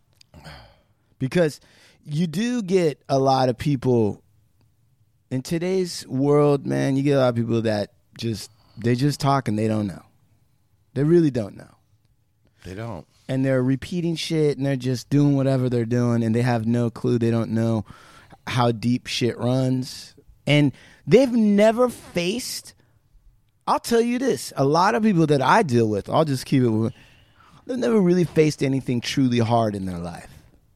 S4: Because you do get a lot of people, in today's world, man, you get a lot of people that just, they just talk and they don't know. They really don't know.
S5: They don't.
S4: And they're repeating shit and they're just doing whatever they're doing and they have no clue. They don't know how deep shit runs. And they've never faced, I'll tell you this, a lot of people that I deal with, I'll just keep it with, they've never really faced anything truly hard in their life.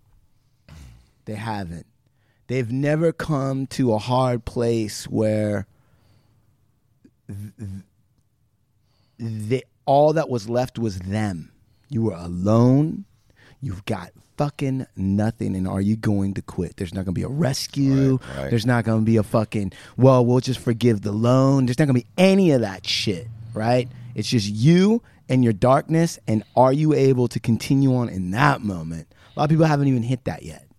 S4: They haven't. They've never come to a hard place where th- they, all that was left was them. You were alone. You've got fucking nothing, and are you going to quit? There's not going to be a rescue.
S5: Right, right.
S4: There's not going to be a fucking, well, we'll just forgive the loan. There's not going to be any of that shit, right? It's just you and your darkness, and are you able to continue on in that moment? A lot of people haven't even hit that yet.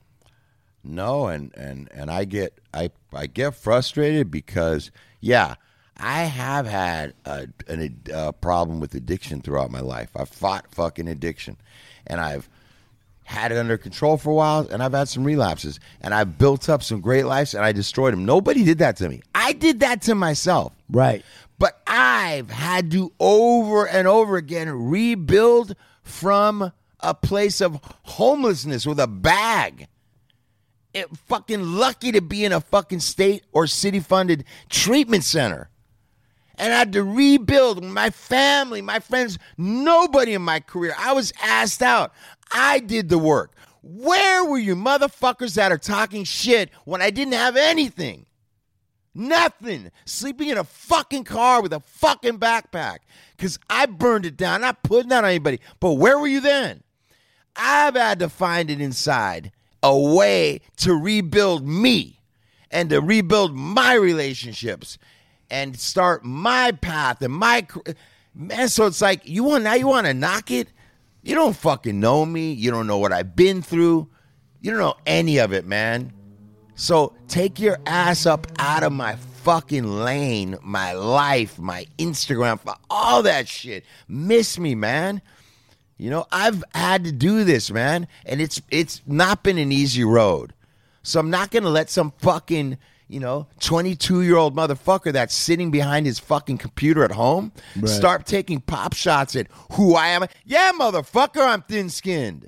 S5: No, and, and, and I get I I get frustrated because, yeah, I have had a, an, a problem with addiction throughout my life. I've fought fucking addiction, and I've had it under control for a while, and I've had some relapses, and I've built up some great lives, and I destroyed them. Nobody did that to me. I did that to myself.
S4: Right.
S5: But I've had to over and over again rebuild from a place of homelessness with a bag. It, fucking lucky to be in a fucking state or city-funded treatment center. And I had to rebuild my family, my friends, nobody in my career. I was asked out. I did the work. Where were you motherfuckers that are talking shit when I didn't have anything? Nothing. Sleeping in a fucking car with a fucking backpack. Because I burned it down. Not putting that on anybody. But where were you then? I've had to find it inside. A way to rebuild me. and to rebuild my relationships and start my path and my man. So it's like, you want, now you want to knock it? You don't fucking know me. You don't know what I've been through. You don't know any of it, man. So take your ass up out of my fucking lane, my life, my Instagram, all that shit. Miss me, man. You know, I've had to do this, man, and it's it's not been an easy road. So I'm not going to let some fucking, you know, twenty-two-year-old motherfucker that's sitting behind his fucking computer at home right. start taking pop shots at who I am. Yeah, motherfucker, I'm thin-skinned.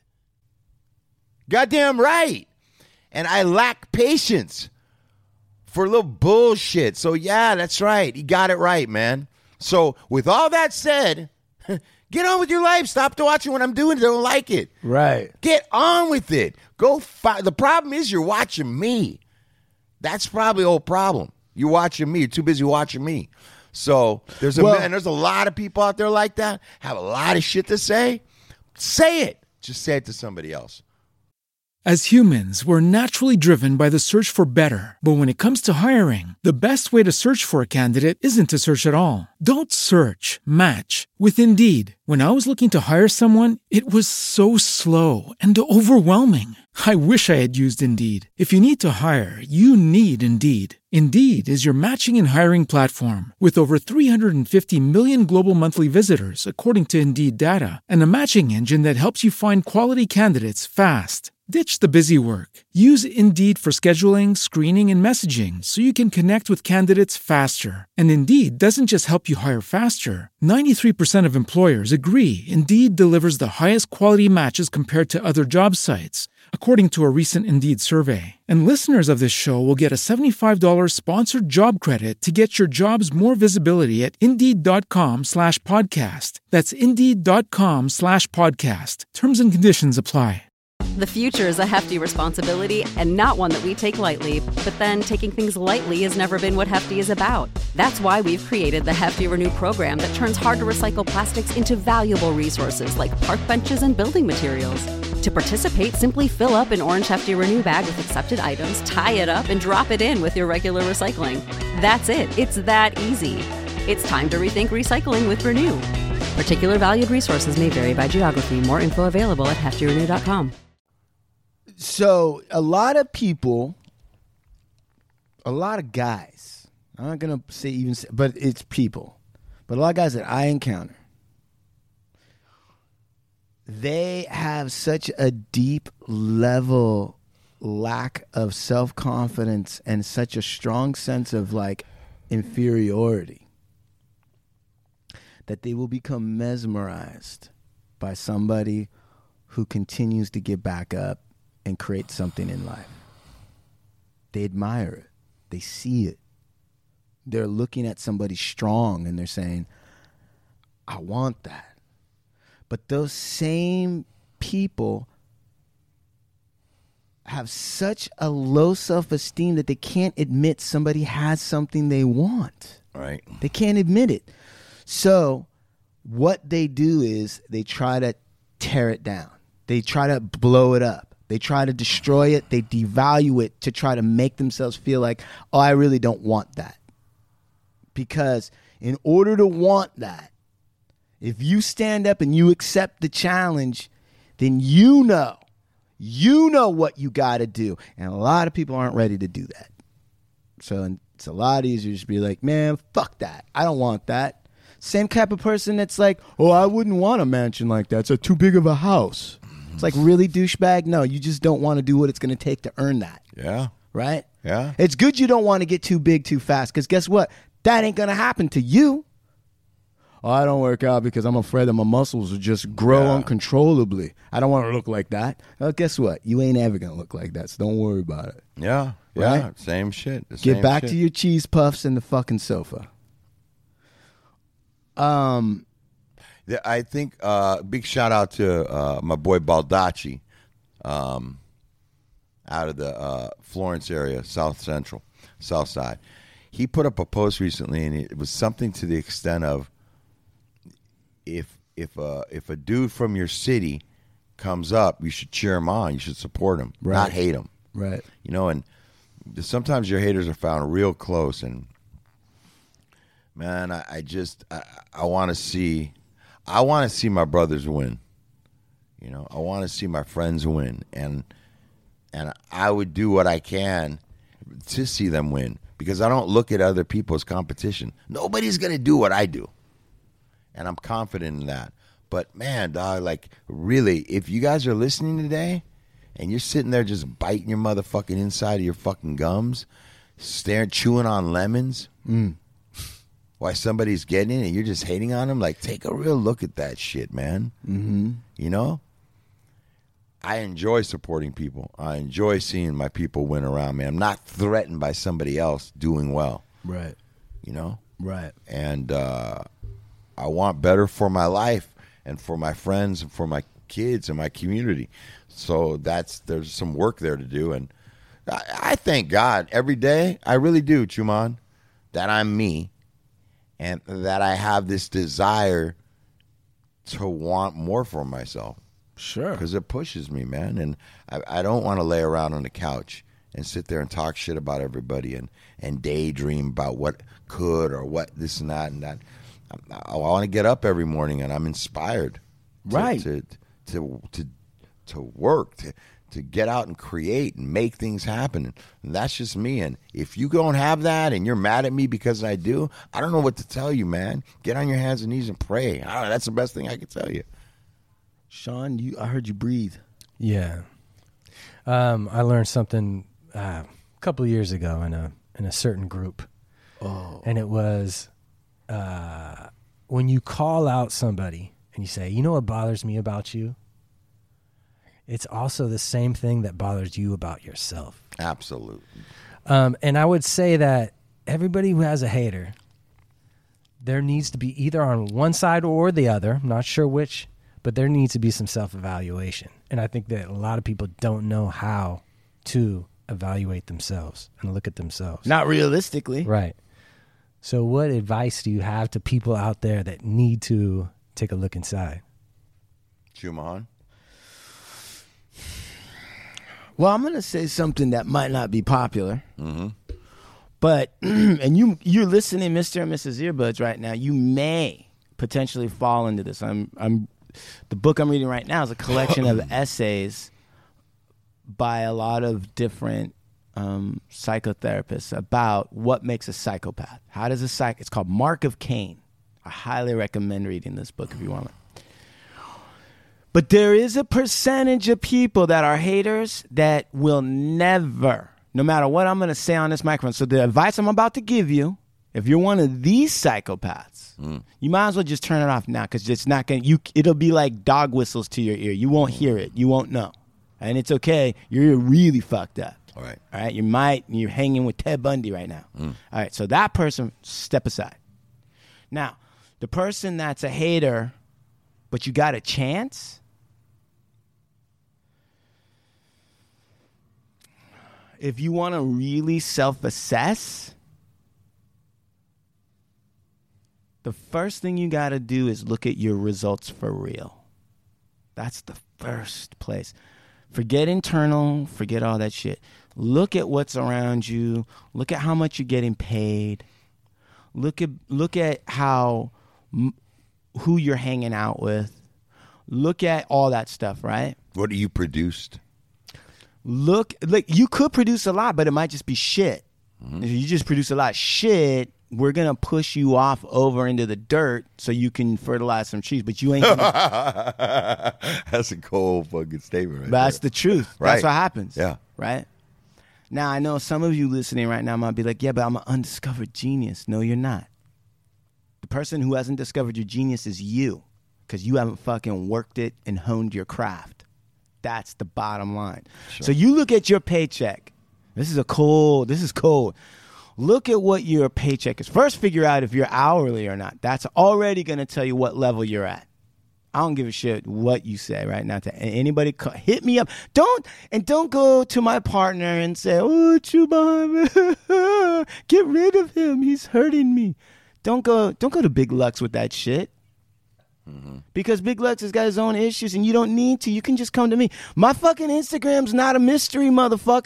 S5: Goddamn right. And I lack patience for a little bullshit. So, yeah, that's right. You got it right, man. So, with all that said, get on with your life. Stop watching what I'm doing. Don't like it.
S4: Right.
S5: Get on with it. Go. Fi- the problem is you're watching me. That's probably the whole problem. You're watching me. You're too busy watching me. So, there's a, well, and there's a lot of people out there like that, have a lot of shit to say. Say it. Just say it to somebody else.
S2: As humans, we're naturally driven by the search for better. But when it comes to hiring, the best way to search for a candidate isn't to search at all. Don't search, match with Indeed. When I was looking to hire someone, it was so slow and overwhelming. I wish I had used Indeed. If you need to hire, you need Indeed. Indeed is your matching and hiring platform with over three hundred fifty million global monthly visitors, according to Indeed data, and a matching engine that helps you find quality candidates fast. Ditch the busy work. Use Indeed for scheduling, screening, and messaging so you can connect with candidates faster. And Indeed doesn't just help you hire faster. ninety-three percent of employers agree Indeed delivers the highest quality matches compared to other job sites, according to a recent Indeed survey. And listeners of this show will get a seventy-five dollars sponsored job credit to get your jobs more visibility at Indeed.com slash podcast. That's Indeed.com slash podcast. Terms and conditions apply.
S1: The future is a hefty responsibility and not one that we take lightly. But then taking things lightly has never been what Hefty is about. That's why we've created the Hefty Renew program that turns hard-to-recycle plastics into valuable resources like park benches and building materials. To participate, simply fill up an orange Hefty Renew bag with accepted items, tie it up, and drop it in with your regular recycling. That's it. It's that easy. It's time to rethink recycling with Renew. Particular valued resources may vary by geography. More info available at hefty renew dot com.
S4: So a lot of people, a lot of guys, I'm not going to say even, but it's people, but a lot of guys that I encounter, they have such a deep level lack of self-confidence and such a strong sense of like inferiority that they will become mesmerized by somebody who continues to get back up and create something in life. They admire it. They see it. They're looking at somebody strong and they're saying, I want that. But those same people have such a low self-esteem that they can't admit somebody has something they want.
S5: Right.
S4: They can't admit it. So what they do is they try to tear it down. They try to blow it up. They try to destroy it. They devalue it to try to make themselves feel like, oh, I really don't want that. Because in order to want that, if you stand up and you accept the challenge, then you know, you know what you got to do. And a lot of people aren't ready to do that. So it's a lot easier to just be like, man, fuck that. I don't want that. Same type of person that's like, oh, I wouldn't want a mansion like that. It's a too big of a house. It's like, really, douchebag? No, you just don't want to do what it's going to take to earn that.
S5: Yeah.
S4: Right?
S5: Yeah.
S4: It's good you don't want to get too big too fast, because guess what? That ain't going to happen to you. Oh, I don't work out because I'm afraid that my muscles will just grow yeah. uncontrollably. I don't want to look like that. Well, guess what? You ain't ever going to look like that, so don't worry about it.
S5: Yeah. Yeah.
S4: Right?
S5: Same shit. The
S4: Get
S5: same
S4: back
S5: shit.
S4: to your cheese puffs and the fucking sofa. Um...
S5: I think uh, big shout out to uh, my boy Baldacci um, out of the uh, Florence area, South Central, South Side. He put up a post recently, and it was something to the extent of, if if uh, if a dude from your city comes up, you should cheer him on, you should support him,
S4: right.
S5: not hate him.
S4: Right.
S5: You know, and sometimes your haters are found real close, and man, I, I just I, I want to see, I want to see my brothers win. You know, I want to see my friends win, and and I would do what I can to see them win because I don't look at other people as competition. Nobody's gonna do what I do, and I'm confident in that. But man, dog, like really, if you guys are listening today. And you're sitting there just biting your motherfucking inside of your fucking gums, staring, chewing on lemons, mm. while somebody's getting it and you're just hating on them. Like, take a real look at that shit, man. Mm-hmm. You know? I enjoy supporting people. I enjoy seeing my people win around me. I'm not threatened by somebody else doing well.
S4: Right.
S5: You know?
S4: Right.
S5: And uh, I want better for my life and for my friends and for my kids and my community. So that's there's some work there to do, and I, I thank God every day. I really do, Chuman, that I'm me, and that I have this desire to want more for myself.
S4: Sure,
S5: because it pushes me, man, and I, I don't want to lay around on the couch and sit there and talk shit about everybody and and daydream about what could or what this and that and that. I, I want to get up every morning and I'm inspired, to,
S4: right?
S5: To to to. to work, to, to get out and create and make things happen. And that's just me. And if you don't have that and you're mad at me because I do, I don't know what to tell you, man. Get on your hands and knees and pray. I don't know, that's the best thing I can tell you.
S4: Sean, you, I heard you breathe.
S3: Yeah. Um, I learned something uh, a couple of years ago in a in a certain group.
S4: Oh.
S3: And it was uh, when you call out somebody and you say, you know what bothers me about you? It's also the same thing that bothers you about yourself.
S5: Absolutely.
S3: Um, and I would say that everybody who has a hater, there needs to be either on one side or the other, I'm not sure which, but there needs to be some self-evaluation. And I think that a lot of people don't know how to evaluate themselves and look at themselves.
S4: Not realistically.
S3: Right. So what advice do you have to people out there that need to take a look inside?
S5: Chuman?
S4: Well, I'm going to say something that might not be popular,
S5: mm-hmm.
S4: but, and you, you're listening, Mister and Missus Earbuds right now, you may potentially fall into this. I'm, I'm, the book I'm reading right now is a collection of essays by a lot of different um, psychotherapists about what makes a psychopath. How does a psych, it's called Mark of Cain. I highly recommend reading this book if you want it. But there is a percentage of people that are haters that will never, no matter what I'm going to say on this microphone. So the advice I'm about to give you, if you're one of these psychopaths, mm. you might as well just turn it off now because it's not going. You it'll be like dog whistles to your ear. You won't hear it. You won't know, and it's okay. You're really fucked up.
S5: All right.
S4: All right. You might. You're hanging with Ted Bundy right now. Mm. All right. So that person, step aside. Now, the person that's a hater, but you got a chance. If you want to really self-assess, the first thing you got to do is look at your results for real. That's the first place. Forget internal, forget all that shit. Look at what's around you. Look at how much you're getting paid. Look at look at how who you're hanging out with. Look at all that stuff, right?
S5: What you produced?
S4: Look, like you could produce a lot, but it might just be shit. Mm-hmm. If you just produce a lot of shit, we're gonna push you off over into the dirt so you can fertilize some trees. But you ain't gonna.
S5: That's a cold fucking statement, right?
S4: But that's
S5: there.
S4: the truth.
S5: Right.
S4: That's what happens.
S5: Yeah.
S4: Right. Now I know some of you listening right now might be like, "Yeah, but I'm an undiscovered genius." No, you're not. The person who hasn't discovered your genius is you, because you haven't fucking worked it and honed your craft. That's the bottom line. Sure. So you look at your paycheck. This is a cold, this is cold. Look at what your paycheck is. First, figure out if you're hourly or not. That's already going to tell you what level you're at. I don't give a shit what you say right now to anybody. Hit me up. Don't, and don't go to my partner and say, oh, Chuban, get rid of him. He's hurting me. Don't go, don't go to Big Lux with that shit. Mm-hmm. Because Big Lux has got his own issues and you don't need to. You can just come to me. My fucking Instagram's not a mystery, motherfucker.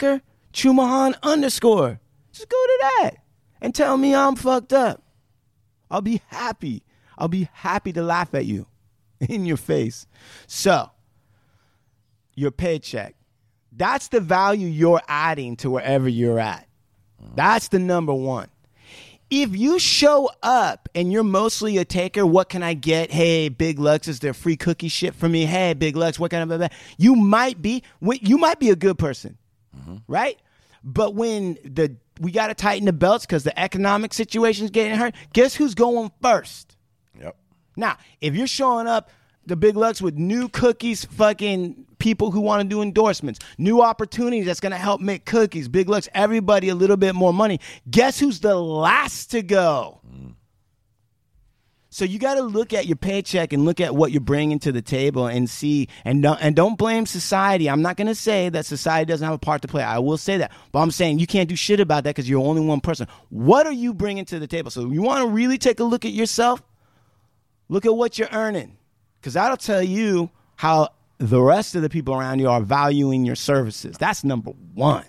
S4: Chumahan underscore. Just go to that and tell me I'm fucked up. I'll be happy. I'll be happy to laugh at you in your face. So, your paycheck. That's the value you're adding to wherever you're at. That's the number one. If you show up and you're mostly a taker, what can I get? Hey, Big Lux, is there free cookie shit for me? Hey, Big Lux, what kind of... You might be, you might be a good person, mm-hmm. right? But when the we got to tighten the belts because the economic situation's getting hurt, guess who's going first?
S5: Yep.
S4: Now, if you're showing up, the Big Lux, with new cookies, fucking people who want to do endorsements, new opportunities that's going to help make cookies, Big Lux, everybody a little bit more money, guess who's the last to go? Mm. So you got to look at your paycheck and look at what you're bringing to the table and see, and don't, and don't blame society. I'm not going to say that society doesn't have a part to play. I will say that. But I'm saying you can't do shit about that because you're only one person. What are you bringing to the table? So you want to really take a look at yourself? Look at what you're earning. Because that'll tell you how the rest of the people around you are valuing your services. That's number one.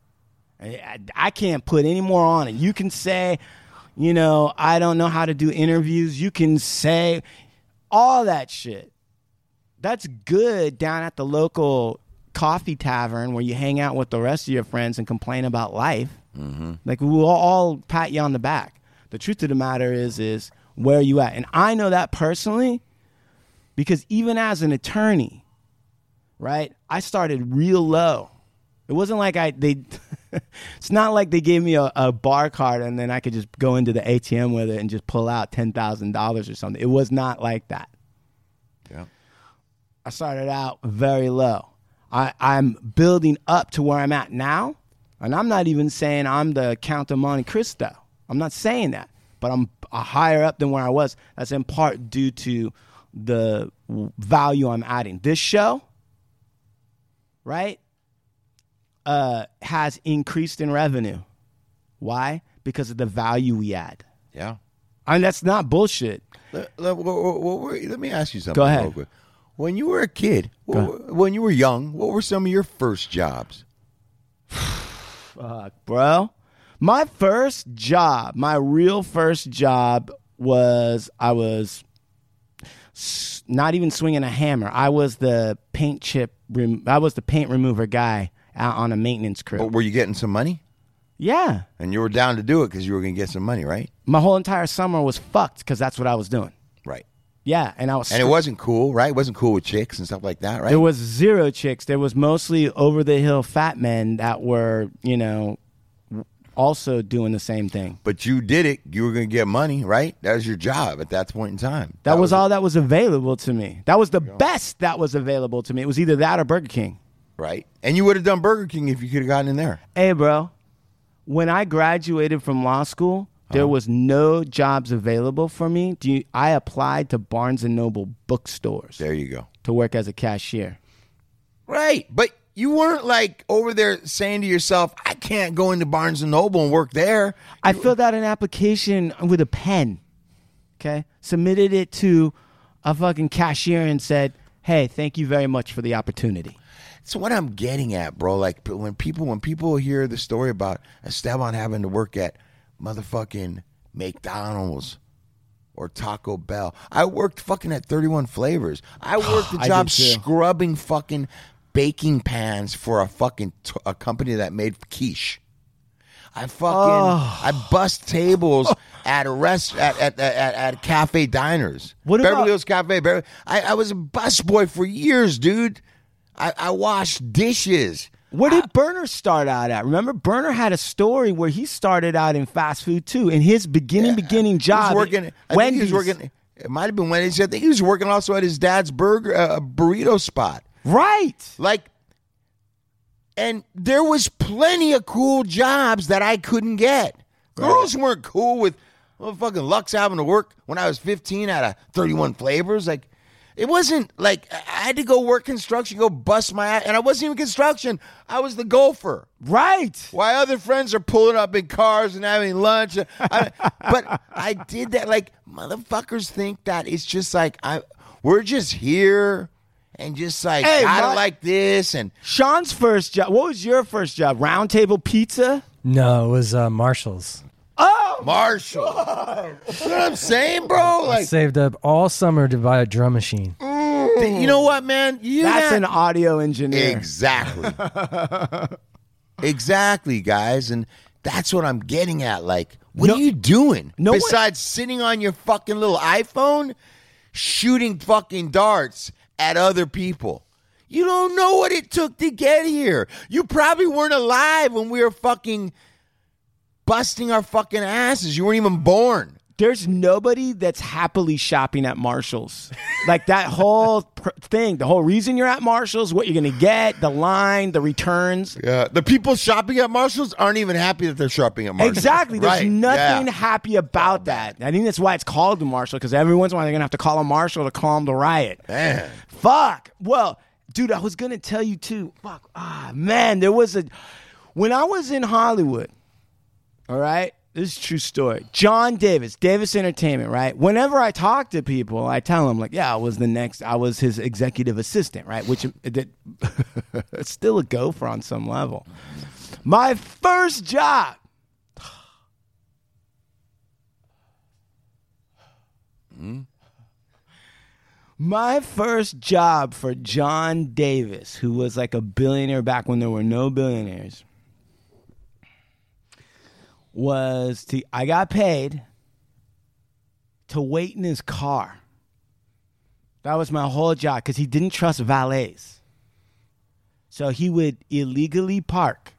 S4: I, I can't put any more on it. You can say, you know, I don't know how to do interviews. You can say all that shit. That's good down at the local coffee tavern where you hang out with the rest of your friends and complain about life. Mm-hmm. Like, we'll all pat you on the back. The truth of the matter is, is where are you at? And I know that personally. Because even as an attorney, right, I started real low. It wasn't like I, they, it's not like they gave me a, a bar card and then I could just go into the A T M with it and just pull out ten thousand dollars or something. It was not like that.
S5: Yeah.
S4: I started out very low. I, I'm building up to where I'm at now. And I'm not even saying I'm the Count of Monte Cristo. I'm not saying that. But I'm higher up than where I was. That's in part due to the value I'm adding. This show, right, uh, has increased in revenue. Why? Because of the value we add.
S5: Yeah.
S4: I mean, that's not bullshit.
S5: Let, let, let me ask you something.
S4: Go ahead.
S5: Real quick. When you were a kid, what, when you were young, what were some of your first jobs?
S4: Fuck, bro. My first job, my real first job was, I was not even swinging a hammer. I was the paint chip, rem- I was the paint remover guy out on a maintenance crew.
S5: But were you getting some money?
S4: Yeah.
S5: And you were down to do it because you were going to get some money, right?
S4: My whole entire summer was fucked because that's what I was doing.
S5: Right.
S4: Yeah, and I was.
S5: And it wasn't cool, right? It wasn't cool with chicks and stuff like that, right?
S4: There was zero chicks. There was mostly over the hill fat men that were, you know, also doing the same thing.
S5: But you did it. You were going to get money, right? That was your job at that point in time.
S4: That, that was, was all
S5: it.
S4: that was available to me. That was the best that was available to me. It was either that or Burger King.
S5: Right. And you would have done Burger King if you could have gotten in there.
S4: Hey, bro. When I graduated from law school, there uh-huh. was no jobs available for me. Do you, I applied to Barnes and Noble bookstores.
S5: There you go.
S4: To work as a cashier.
S5: Right. But you weren't like over there saying to yourself, I can't go into Barnes and Noble and work there.
S4: I you, filled out an application with a pen. Okay. Submitted it to a fucking cashier and said, hey, thank you very much for the opportunity.
S5: That's what I'm getting at, bro. Like when people when people hear the story about Esteban having to work at motherfucking McDonald's or Taco Bell. I worked fucking at thirty-one Flavors. I worked the job scrubbing fucking baking pans for a fucking t- a company that made quiche. I fucking oh. I bust tables at a rest at at, at at cafe diners.
S4: What
S5: Beverly
S4: about-
S5: Hills Cafe. Beverly, I, I was a busboy for years, dude. I, I washed dishes.
S4: Where did
S5: I,
S4: Burner start out at? Remember, Burner had a story where he started out in fast food too. In his beginning, yeah, beginning job,
S5: he was working. I think he was working. It might have been Wendy's. I think he was working also at his dad's burger uh, burrito spot.
S4: Right.
S5: Like, and there was plenty of cool jobs that I couldn't get. Right. Girls weren't cool with well, fucking Lux having to work when I was fifteen at a thirty-one Flavors. Like. It wasn't like I had to go work construction, go bust my ass. And I wasn't even construction. I was the gopher.
S4: Right.
S5: While other friends are pulling up in cars and having lunch. I, but I did that. Like, motherfuckers think that it's just like, I. we're just here and just like
S4: Hey,
S5: gotta
S4: my-
S5: like this and
S4: Sean's first job. What was your first job? Round Table Pizza?
S3: No, it was uh, Marshall's.
S4: Oh,
S5: Marshall. You know what I'm saying, bro?
S3: I
S5: Like,
S3: saved up all summer to buy a drum machine.
S5: you know what, man? You
S4: that's
S5: not-
S4: an audio engineer.
S5: Exactly. Exactly, guys. And that's what I'm getting at. Like, what
S4: No-
S5: are you doing
S4: no one-
S5: besides sitting on your fucking little iPhone shooting fucking darts at other people? You don't know what it took to get here. You probably weren't alive when we were fucking busting our fucking asses. You weren't even born.
S4: There's nobody that's happily shopping at Marshall's. Like that whole pr- thing, the whole reason you're at Marshall's, what you're going to get, the line, the returns.
S5: Yeah, the people shopping at Marshall's aren't even happy that they're shopping at Marshall's.
S4: Exactly. There's
S5: Right,
S4: nothing
S5: yeah.
S4: happy about that. I think that's why it's called the Marshall, because every once in a while they're going to have to call a Marshall to calm the riot.
S5: Man.
S4: Fuck. Well, dude, I was going to tell you too. Fuck. Ah, man, there was a. When I was in Hollywood, all right? This is a true story. John Davis, Davis Entertainment, right? Whenever I talk to people, I tell them, like, yeah, I was the next, I was his executive assistant, right? Which, that it's still a gopher on some level. My first job. My first job for John Davis, who was like a billionaire back when there were no billionaires, was to, I got paid to wait in his car. That was my whole job because he didn't trust valets. So he would illegally park.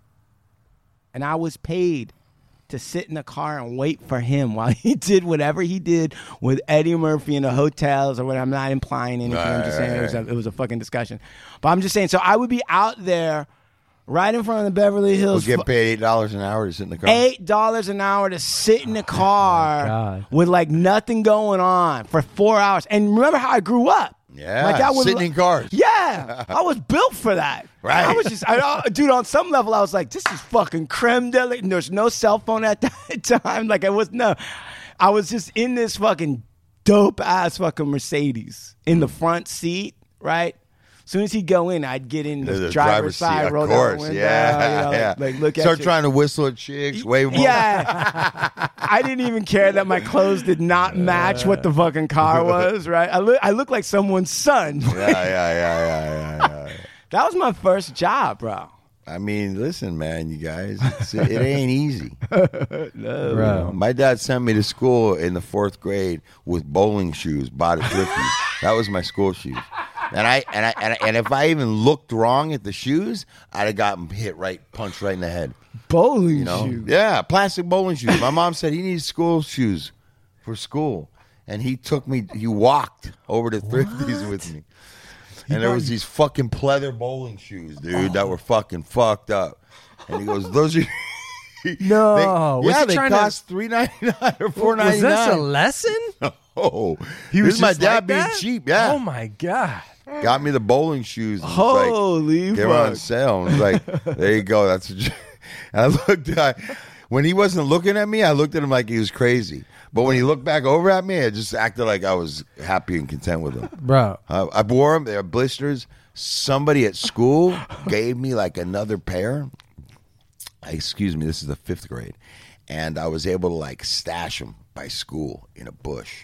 S4: And I was paid to sit in the car and wait for him while he did whatever he did with Eddie Murphy in the hotels or what. I'm not implying anything. I'm just saying it was, a, it was a fucking discussion. But I'm just saying, so I would be out there right in front of the Beverly
S5: We'll
S4: Hills.
S5: get paid eight dollars an hour to sit in the car.
S4: Eight dollars an hour to sit in the car
S3: God.
S4: with like nothing going on for four hours. And remember how I grew up?
S5: Yeah,
S4: like that was
S5: sitting in cars.
S4: Yeah, I was built for that.
S5: Right.
S4: I was just, I, dude. On some level, I was like, this is fucking creme de la. There's no cell phone at that time. Like I was no, I was just in this fucking dope ass fucking Mercedes in the front seat, right? As soon as he'd go in, I'd get in the,
S5: The
S4: driver's, side,
S5: seat,
S4: roll
S5: of
S4: down
S5: course.
S4: the window,
S5: yeah,
S4: you know,
S5: yeah.
S4: like, like look at
S5: Start
S4: you.
S5: trying to whistle at chicks, wave them.
S4: Yeah, I didn't even care that my clothes did not match what the fucking car was. Right, I look, I look like someone's son.
S5: yeah, yeah, yeah, yeah, yeah, yeah, yeah.
S4: That was my first job, bro.
S5: I mean, listen, man, you guys, it's, it ain't easy.
S3: Bro.
S5: My dad sent me to school in the fourth grade with bowling shoes bought at Thrifty's. That was my school shoes. And I and I and, I, and if I even looked wrong at the shoes, I'd have gotten hit right, punched right in the head.
S4: Bowling
S5: You know?
S4: shoes.
S5: Yeah, plastic bowling shoes. My mom said he needs school shoes for school, and he took me. He walked over to Thrifty's with me, and there was these fucking pleather bowling shoes, dude, that were fucking fucked up. And he goes, "Those are."
S3: No,
S5: They,
S3: was
S5: yeah,
S3: he
S5: they
S3: trying to-
S5: cost three ninety nine or four
S3: Was
S5: ninety
S3: this a
S5: nine.
S3: lesson?
S5: Oh,
S3: He
S5: this
S3: was
S5: is my
S3: just
S5: dad
S3: like
S5: being
S3: that?
S5: cheap. Yeah,
S3: Oh my God.
S5: got me the bowling shoes. and it's
S4: Holy
S5: like, they were on
S4: fuck.
S5: sale. And I was like, there you go. That's what you, and I looked at when he wasn't looking at me. I looked at him like he was crazy. But when he looked back over at me, I just acted like I was happy and content with him.
S3: Bro.
S5: Uh, I wore them. They are blisters. Somebody at school gave me like another pair. Excuse me. This is the fifth grade, and I was able to like stash them by school in a bush.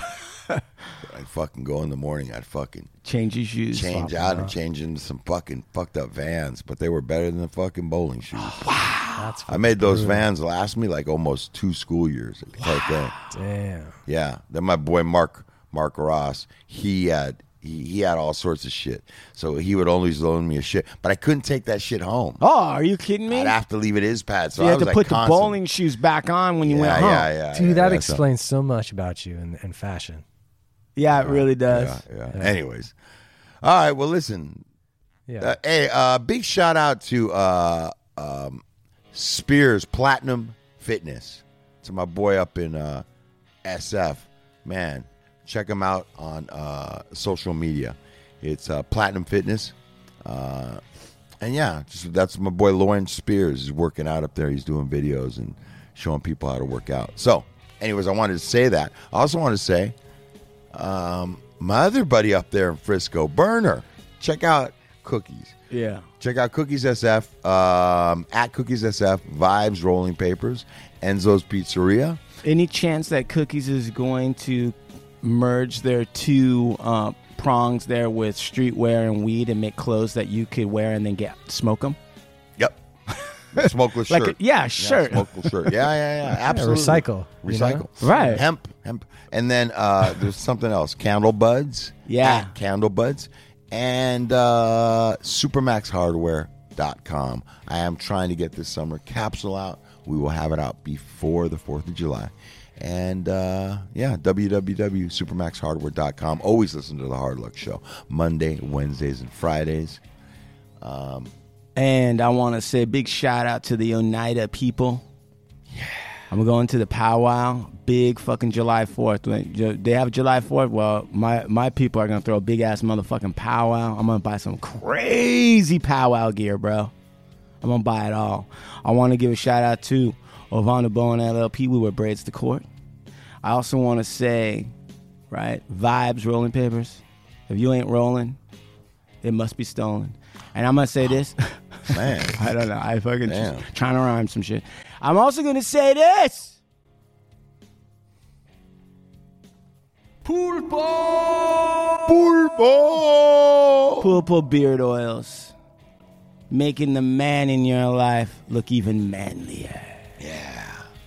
S5: I'd fucking go in the morning. I'd fucking
S4: Change your shoes.
S5: change
S4: swap
S5: out
S4: them
S5: and change into some fucking fucked up Vans, but they were better than the fucking bowling shoes.
S3: That's
S5: I made those Vans last me like almost two school years. Right there.
S3: damn.
S5: Yeah. Then my boy Mark Mark Ross, he had he, he had all sorts of shit. So he would always loan me a shit, but I couldn't take that shit home.
S4: Oh, are you kidding me?
S5: I'd have to leave at his pad. So
S4: So you
S5: I
S4: had
S5: was
S4: to
S5: like
S4: put the
S5: constantly-
S4: bowling shoes back on when you
S5: yeah,
S4: went home.
S5: Yeah, yeah,
S3: Dude,
S5: yeah,
S3: that
S5: yeah,
S3: explains so much about you and, and fashion.
S4: Yeah, it really
S5: So,
S4: does.
S5: yeah, yeah. Anyways, all right. Well, listen.
S3: Yeah.
S5: Uh, hey, uh, big shout out to uh, um, Spears Platinum Fitness. To my boy up in uh, S F. Man, check him out on uh, social media. It's uh, Platinum Fitness. Uh, and yeah, just, that's my boy Lawrence Spears. He's working out up there. He's doing videos and showing people how to work out. So, anyways, I wanted to say that. I also want to say um, my other buddy up there in Frisco, Burner. check out Cookies.
S4: Yeah.
S5: Check out Cookies S F, um, at Cookies S F, Vibes Rolling Papers, Enzo's Pizzeria.
S4: Any chance that Cookies is going to merge their two uh, prongs there with streetwear and weed and make clothes that you could wear and then get smoke them?
S5: Yep. Smokeless
S4: Like
S5: shirt.
S4: a- yeah, shirt.
S5: Yeah, smokeless shirt. Yeah, yeah, yeah. Absolutely.
S3: recycle, you know?
S5: Recycle.
S4: Right.
S5: Hemp. Hemp. And then uh, there's something else. Candle Buds.
S4: Yeah.
S5: At Candle Buds. And uh, supermax hardware dot com. I am trying to get this summer capsule out. We will have it out before the fourth of July. And, uh, yeah, w w w dot supermax hardware dot com. Always listen to the Hard Luck Show. Monday, Wednesdays, and Fridays. Um,
S4: And I want to say a big shout out to the Oneida people. Yeah. I'm going to the powwow. Big fucking July fourth. They have July fourth. Well, my, my people are going to throw a big ass motherfucking powwow. I'm going to buy some crazy powwow gear, bro. I'm going to buy it all. I want to give a shout out to Ovanda Bowen L L P. We were Braids to Court. I also want to say, right, Vibes Rolling Papers. If you ain't rolling, it must be stolen. And I'm going to say this.
S5: man.
S4: I don't know. I fucking
S5: Damn.
S4: just trying to rhyme some shit. I'm also going to say this. Pulpo!
S5: Pulpo!
S4: Pulpo beard oils. Making the man in your life look even manlier.
S5: Yeah.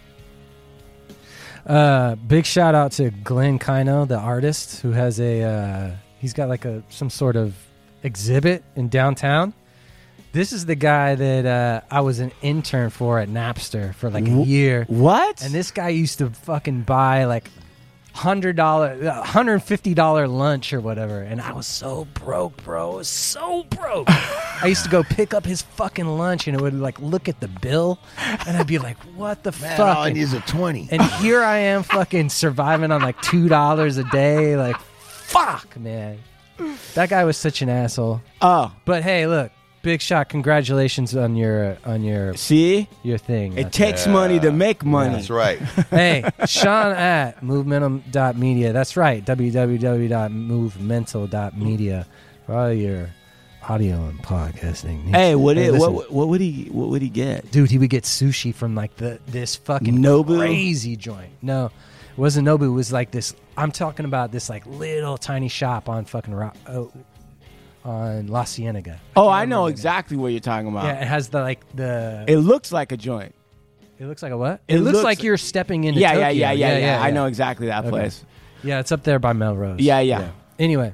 S3: Uh, big shout out to Glenn Kino, the artist, who has a uh, he's got like a some sort of exhibit in downtown. This is the guy that uh, I was an intern for at Napster for like a year.
S4: What?
S3: And this guy used to fucking buy like hundred dollar, hundred fifty dollar lunch or whatever, and I was so broke, bro. I was so broke. I used to go pick up his fucking lunch, and it would like look at the bill, and I'd be like, "What the
S5: Man,
S3: fuck?"
S5: all I
S3: And-
S5: need is a twenty.
S3: and here I am fucking surviving on like two dollars a day. Like, fuck, man. That guy was such an asshole.
S4: Oh,
S3: But hey, look, big shot. Congratulations on your on your
S4: see?
S3: your thing.
S4: It takes money to make money.
S5: That's right.
S3: Hey, Sean at movementum dot media. That's right. w w w dot movemental dot media for all your audio and podcasting needs.
S4: Hey, what, it,
S3: listen.
S4: what what would he what would he get?
S3: Dude, he would get sushi from like the this fucking
S4: Nobu?
S3: crazy joint. No, it wasn't Nobu. It was like this. I'm talking about this like little tiny shop on fucking Ro- oh, on La Cienega.
S4: Oh,
S3: can't
S4: I know
S3: remember
S4: exactly what you're talking
S3: the
S4: about.
S3: name. Yeah, it has the like the.
S4: It looks like a joint.
S3: It looks like a what?
S4: It
S3: It, looks,
S4: looks-
S3: like you're stepping into
S4: Yeah,
S3: Tokyo.
S4: yeah, yeah, yeah, yeah, I know exactly that
S3: Okay.
S4: place.
S3: Yeah, it's up there by Melrose.
S4: Yeah, yeah.
S3: Anyway,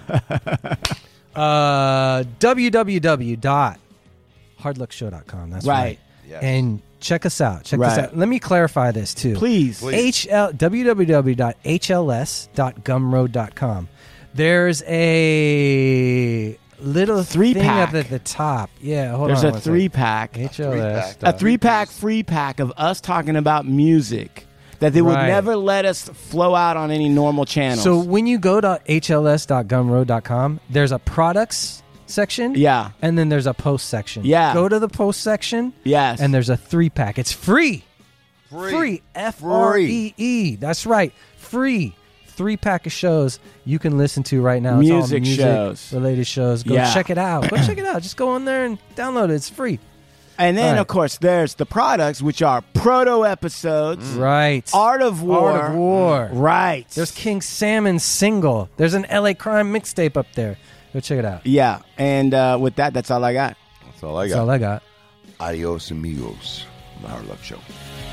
S3: uh, w w w dot hard luck show dot com. That's right.
S4: Right.
S5: Yes.
S3: And check us out. Check this
S4: Right.
S3: out. Let me clarify this too.
S4: Please.
S5: Please.
S3: H L w w w dot h l s dot gumroad dot com. There's a little
S4: Three
S3: thing
S4: pack.
S3: up at the top. Yeah, hold
S4: There's
S3: on.
S4: a
S3: one
S4: three
S3: second.
S4: pack.
S3: H L S.
S5: Three-pack.
S4: A three pack free pack of us talking about music that they would
S3: Right.
S4: never let us flow out on any normal channels.
S3: So when you go to h l s dot gumroad dot com, there's a products section.
S4: yeah.
S3: And then there's a post section.
S4: Yeah.
S3: Go to the post section.
S4: Yes.
S3: And there's a three pack. It's free.
S5: Free.
S3: Free. F R E E. That's right. Free. Three pack of shows you can listen to right now. It's all
S4: Music shows.
S3: related shows. Go
S4: Yeah.
S3: check it out. Go check it out. Just go on there and download it. It's free.
S4: And then,
S3: All right.
S4: of course, there's the products, which are proto episodes,
S3: Right.
S4: Art of War.
S3: Art of War.
S4: Right.
S3: There's King Salmon's single. There's an L A Crime mixtape up there. Go check it out.
S4: Yeah. And uh, with that, that's all I got.
S5: That's all I
S3: That's
S5: got.
S3: all I got.
S5: Adios, amigos. The Hard Luck Show.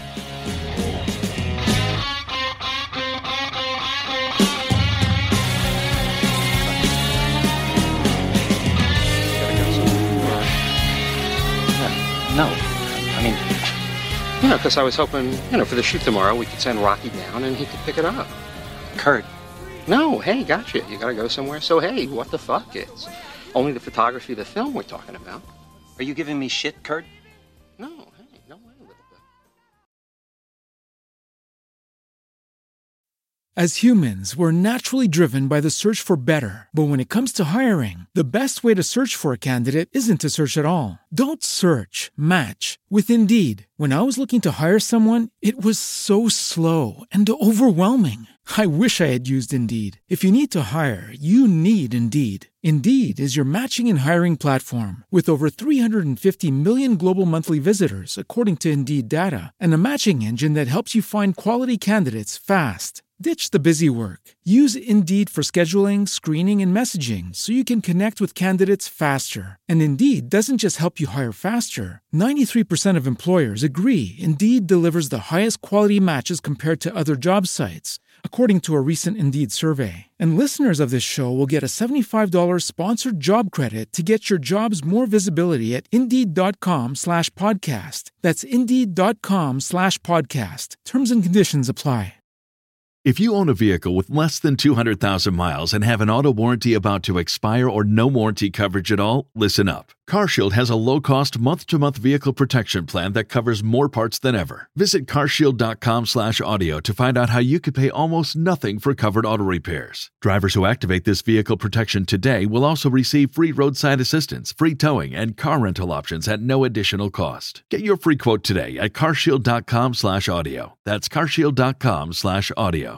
S8: No. I mean, you know, because I was hoping, you know, for the shoot tomorrow, we could send Rocky down and he could pick it up.
S9: Kurt.
S8: No, hey, gotcha. You gotta go somewhere. So, hey, what the fuck? It's only the photography of the film we're talking about.
S9: Are you giving me shit, Kurt?
S8: No, hey, no way a little bit.
S2: As humans, we're naturally driven by the search for better. But when it comes to hiring, the best way to search for a candidate isn't to search at all. Don't search, match with Indeed. When I was looking to hire someone, it was so slow and overwhelming. I wish I had used Indeed. If you need to hire, you need Indeed. Indeed is your matching and hiring platform with over three hundred fifty million global monthly visitors, according to Indeed data, and a matching engine that helps you find quality candidates fast. Ditch the busy work. Use Indeed for scheduling, screening, and messaging so you can connect with candidates faster. And Indeed doesn't just help you hire faster. ninety-three percent of employers agree Indeed delivers the highest quality matches compared to other job sites, according to a recent Indeed survey. And listeners of this show will get a seventy-five dollars sponsored job credit to get your jobs more visibility at Indeed.com slash podcast. That's Indeed.com slash podcast. Terms and conditions apply.
S10: If you own a vehicle with less than two hundred thousand miles and have an auto warranty about to expire or no warranty coverage at all, listen up. CarShield has a low-cost month-to-month vehicle protection plan that covers more parts than ever. Visit carshield.com slash audio to find out how you could pay almost nothing for covered auto repairs. Drivers who activate this vehicle protection today will also receive free roadside assistance, free towing, and car rental options at no additional cost. Get your free quote today at carshield.com slash audio. That's carshield.com slash audio.